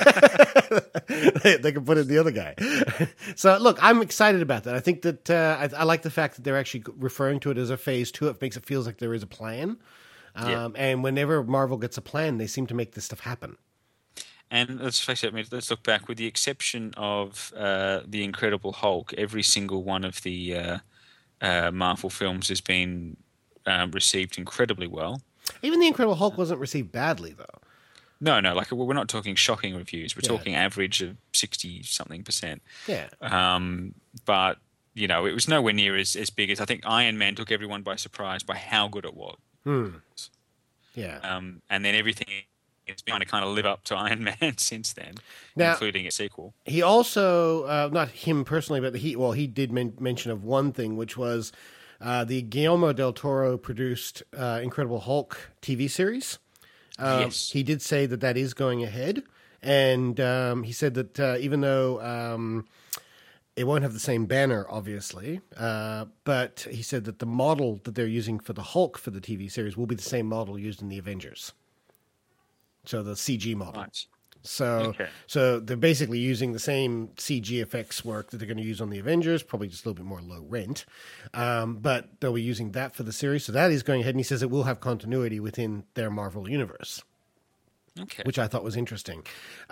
They can put in the other guy. So, look, I'm excited about that. I think that I like the fact that they're actually referring to it as a phase 2. It makes it feels like there is a plan. And whenever Marvel gets a plan, they seem to make this stuff happen. And let's face it, let's look back. With the exception of The Incredible Hulk, every single one of the Marvel films has been received incredibly well. Even The Incredible Hulk wasn't received badly, though. No, we're not talking shocking reviews. We're talking average of 60-something%. Yeah. But, it was nowhere near as big as, I think Iron Man took everyone by surprise by how good it was. Yeah. And then everything has been trying to kind of live up to Iron Man since then, now, including a sequel. He also, not him personally, but he did mention of one thing, which was the Guillermo del Toro produced Incredible Hulk TV series. Yes. He did say that is going ahead, and he said that even though it won't have the same banner, obviously, but he said that the model that they're using for the Hulk for the TV series will be the same model used in the Avengers. So the CG model. Right. So they're basically using the same CG effects work that they're going to use on the Avengers, probably just a little bit more low rent. But they'll be using that for the series. So that is going ahead, and he says it will have continuity within their Marvel universe, which I thought was interesting.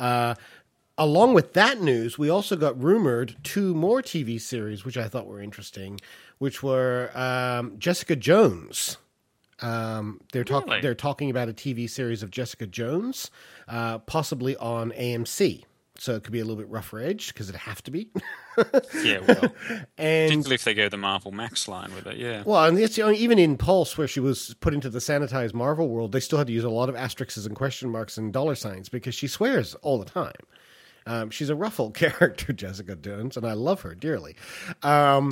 Along with that news, we also got rumored 2 more TV series, which I thought were interesting, which were Jessica Jones. They're talking about a TV series of Jessica Jones, possibly on AMC. So it could be a little bit rougher edged because it'd have to be. Yeah, well, and particularly if they go the Marvel Max line with it, yeah. Well, and it's, even in Pulse, where she was put into the sanitized Marvel world, they still had to use a lot of asterisks and question marks and dollar signs because she swears all the time. She's a ruffled character, Jessica Jones, and I love her dearly. I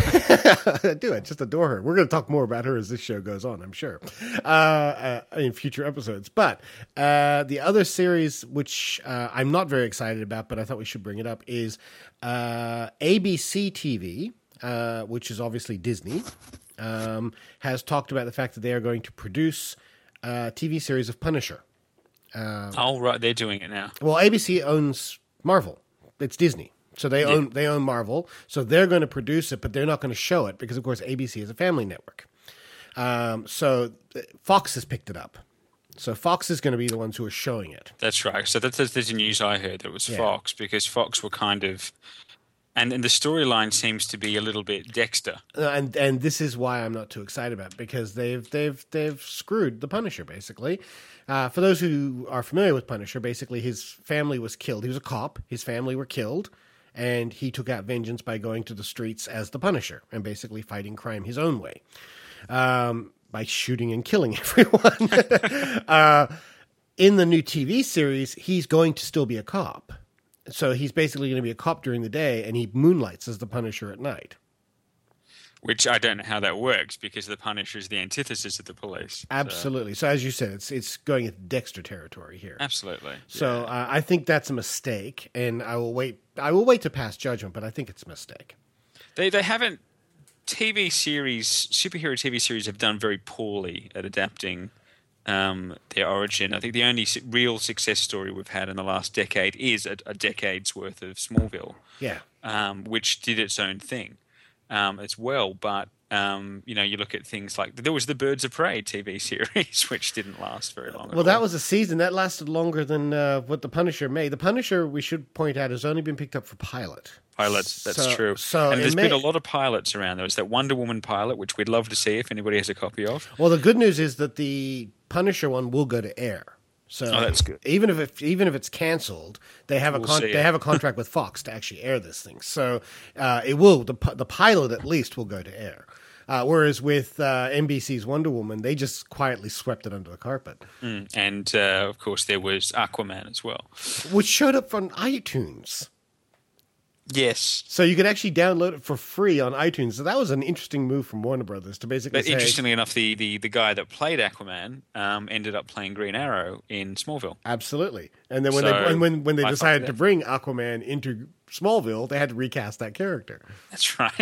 do. I just adore her. We're going to talk more about her as this show goes on, I'm sure, in future episodes. But the other series, which I'm not very excited about, but I thought we should bring it up, is ABC TV, which is obviously Disney, has talked about the fact that they are going to produce a TV series of Punisher. Right, they're doing it now. Well, ABC owns Marvel. It's Disney. So they own Marvel. So they're going to produce it, but they're not going to show it because, of course, ABC is a family network. So Fox has picked it up. So Fox is going to be the ones who are showing it. That's right. So that's the news I heard. That was Fox, because Fox were kind of... And the storyline seems to be a little bit Dexter. And this is why I'm not too excited about it, because they've screwed the Punisher, basically. For those who are familiar with Punisher, basically his family was killed. He was a cop. His family were killed, and he took out vengeance by going to the streets as the Punisher and basically fighting crime his own way, by shooting and killing everyone. In the new TV series, he's going to still be a cop. So he's basically going to be a cop during the day, and he moonlights as the Punisher at night. Which I don't know how that works, because the Punisher is the antithesis of the police. Absolutely. So as you said, it's going into Dexter territory here. Absolutely. So I think that's a mistake, and I will wait to pass judgment, but I think it's a mistake. They haven't... superhero TV series have done very poorly at adapting their origin. I think the only real success story we've had in the last decade is a decade's worth of Smallville, which did its own thing as well. But you look at things like there was the Birds of Prey TV series, which didn't last very long. Well, that was a season that lasted longer than what the Punisher made. The Punisher, we should point out, has only been picked up for pilots. That's true. And there's been a lot of pilots around. There was that Wonder Woman pilot, which we'd love to see if anybody has a copy of. Well, the good news is that the Punisher one will go to air. So that's good. Even if it's canceled, they have a contract with Fox to actually air this thing. So it will the pilot at least will go to air. Whereas with NBC's Wonder Woman, they just quietly swept it under the carpet. And of course, there was Aquaman as well, which showed up on iTunes. Yes. So you could actually download it for free on iTunes. So that was an interesting move from Warner Brothers to basically say... Interestingly enough, the guy that played Aquaman ended up playing Green Arrow in Smallville. Absolutely. And then when they decided to bring Aquaman into Smallville, they had to recast that character. That's right.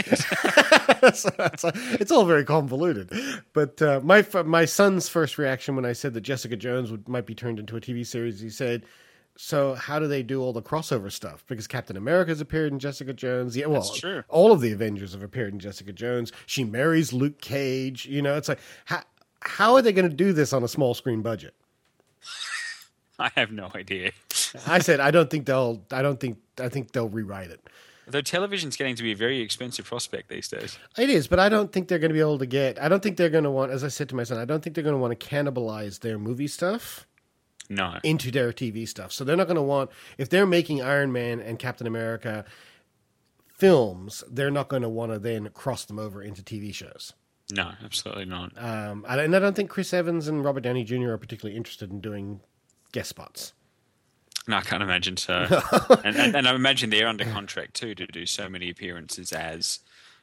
It's all very convoluted. But my son's first reaction when I said that Jessica Jones might be turned into a TV series, he said... So how do they do all the crossover stuff? Because Captain America's appeared in Jessica Jones. Yeah, well, that's true. All of the Avengers have appeared in Jessica Jones. She marries Luke Cage. It's like, how are they going to do this on a small screen budget? I have no idea. I said, I think they'll rewrite it. Though television's getting to be a very expensive prospect these days. It is, but I don't think they're going to be able to I don't think they're going to want, as I said to my son, I don't think they're going to want to cannibalize their movie stuff. No. Into their TV stuff. So they're not going to want, if they're making Iron Man and Captain America films, they're not going to want to then cross them over into TV shows. No, absolutely not. And I don't think Chris Evans and Robert Downey Jr. are particularly interested in doing guest spots. No, I can't imagine so. and I imagine they're under contract too to do so many appearances as...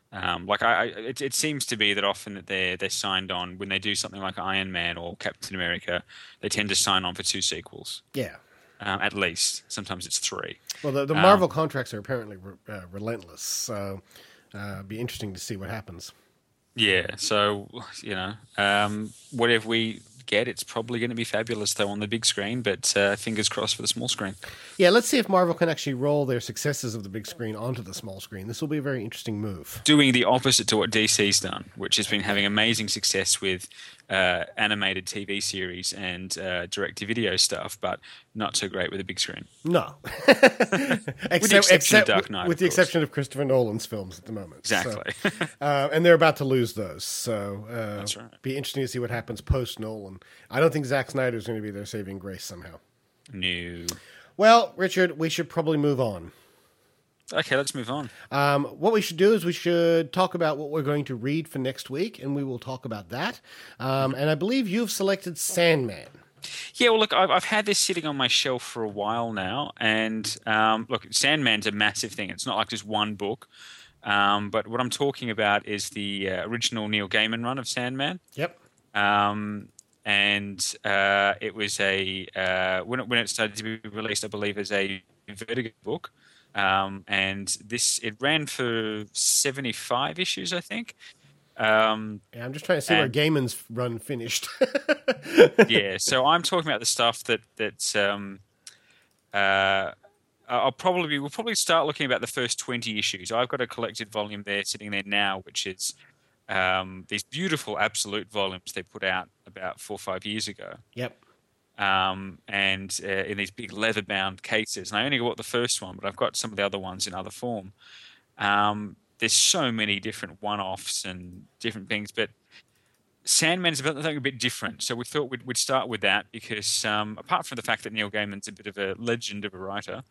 it seems to be that often that they're signed on when they do something like Iron Man or Captain America, they tend to sign on for 2 sequels. Yeah, at least. Sometimes it's 3. Well, the Marvel contracts are apparently relentless, so it'd be interesting to see what happens. Yeah, so whatever we get. It's probably going to be fabulous, though, on the big screen, but fingers crossed for the small screen. Yeah, let's see if Marvel can actually roll their successes of the big screen onto the small screen. This will be a very interesting move. Doing the opposite to what DC's done, which has been having amazing success with animated TV series and direct-to-video stuff, but not so great with the big screen. No. With the exception of Dark Knight. With the exception of Christopher Nolan's films at the moment. Exactly. So, and they're about to lose those. So That's right. Be interesting to see what happens post-Nolan. I don't think Zack Snyder's going to be their saving grace somehow. No. Well, Richard, we should probably move on. Okay, let's move on. What we should do is we should talk about what we're going to read for next week, and we will talk about that. And I believe you've selected Sandman. Yeah, well, look, I've had this sitting on my shelf for a while now, and look, Sandman's a massive thing. It's not like just one book, but what I'm talking about is the original Neil Gaiman run of Sandman. Yep. And it was when it started to be released, I believe, as a Vertigo book. And it ran for 75 issues, I think. Yeah, I'm just trying to see where Gaiman's run finished. Yeah, so I'm talking about the stuff that's we'll probably start looking about the first 20 issues. I've got a collected volume there sitting there now, which is these beautiful Absolute volumes they put out about 4 or 5 years ago. Yep. And in these big leather-bound cases. And I only got the first one, but I've got some of the other ones in other form. There's so many different one-offs and different things, but Sandman's something a bit different. So we thought we'd start with that because apart from the fact that Neil Gaiman's a bit of a legend of a writer,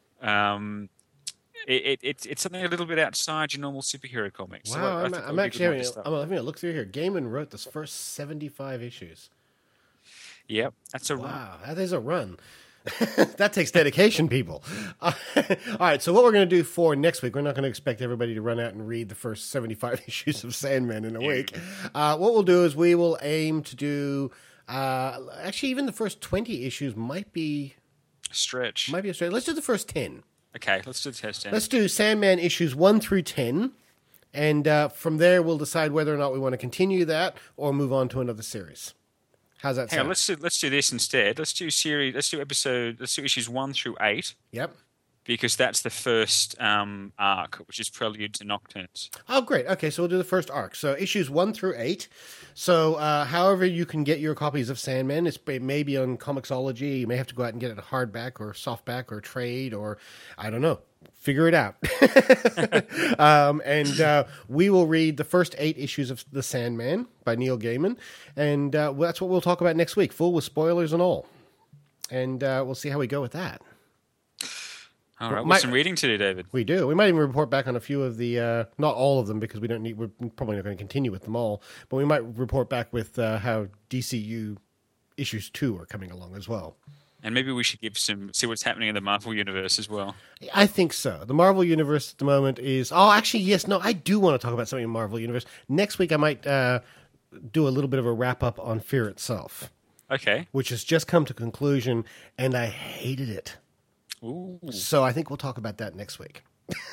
it's something a little bit outside your normal superhero comics. Wow, So I'm actually having a look through here. Gaiman wrote this first 75 issues. Yep, that's a run. Wow, that is a run. That takes dedication, people. All right, so what we're going to do for next week, we're not going to expect everybody to run out and read the first 75 issues of Sandman in a week. What we'll do is we will aim to do, actually, even the first 20 issues might be a stretch. Let's do the first 10. Okay, let's do the first 10. Let's do Sandman issues 1 through 10, and from there we'll decide whether or not we want to continue that or move on to another series. How's that sound? Let's do this instead. Let's do issues 1 through 8. Yep. Because that's the first arc, which is Prelude to Nocturnes. Oh, great. Okay, so we'll do the first arc. So issues 1 through 8. So however you can get your copies of Sandman, it may be on Comixology. You may have to go out and get it hardback or softback or trade or, I don't know. Figure it out. And we will read the first 8 issues of The Sandman by Neil Gaiman. And that's what we'll talk about next week, full with spoilers and all. And we'll see how we go with that. All right, what's some reading to do, David? We do. We might even report back on a few of the, not all of them, because we're probably not going to continue with them all, but we might report back with how DCU issues 2 are coming along as well. And maybe we should see what's happening in the Marvel Universe as well. I think so. The Marvel Universe at the moment is, I do want to talk about something in the Marvel Universe. Next week I might do a little bit of a wrap-up on Fear itself. Okay. Which has just come to conclusion, and I hated it. Ooh. So I think we'll talk about that next week.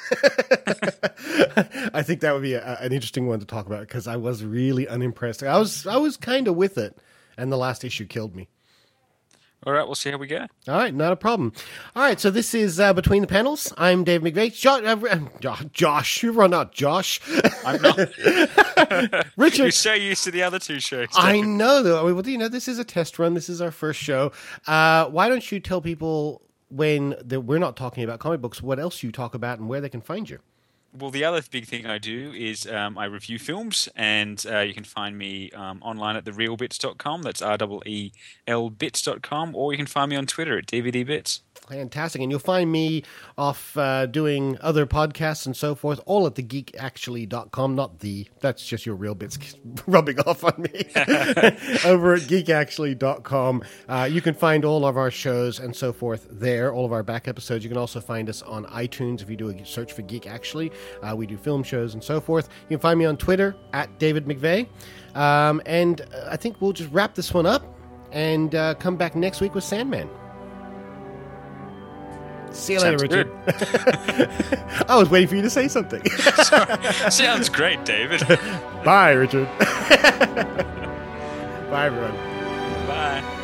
I think that would be an interesting one to talk about because I was really unimpressed. I was kind of with it, and the last issue killed me. All right, we'll see how we go. All right, not a problem. All right, so this is Between the Panels. I'm Dave McVeigh. Josh, you're not Josh. I'm not. Richard. You're so used to the other 2 shows. I know, though. Well, this is a test run. This is our first show. Why don't you tell people when we're not talking about comic books, what else you talk about and where they can find you? Well, the other big thing I do is I review films, and you can find me online at thereelbits.com. That's REELbits.com, or you can find me on Twitter at DVDBits. Fantastic. And you'll find me off doing other podcasts and so forth, all at thegeekactually.com. That's just your real bits rubbing off on me. Over at geekactually.com. You can find all of our shows and so forth there, all of our back episodes. You can also find us on iTunes if you do a search for Geek Actually. We do film shows and so forth. You can find me on Twitter at David McVeigh. And I think we'll just wrap this one up and come back next week with Sandman. See you later, Richard. I was waiting for you to say something. Sounds great, David. Bye, Richard. Bye, everyone. Bye.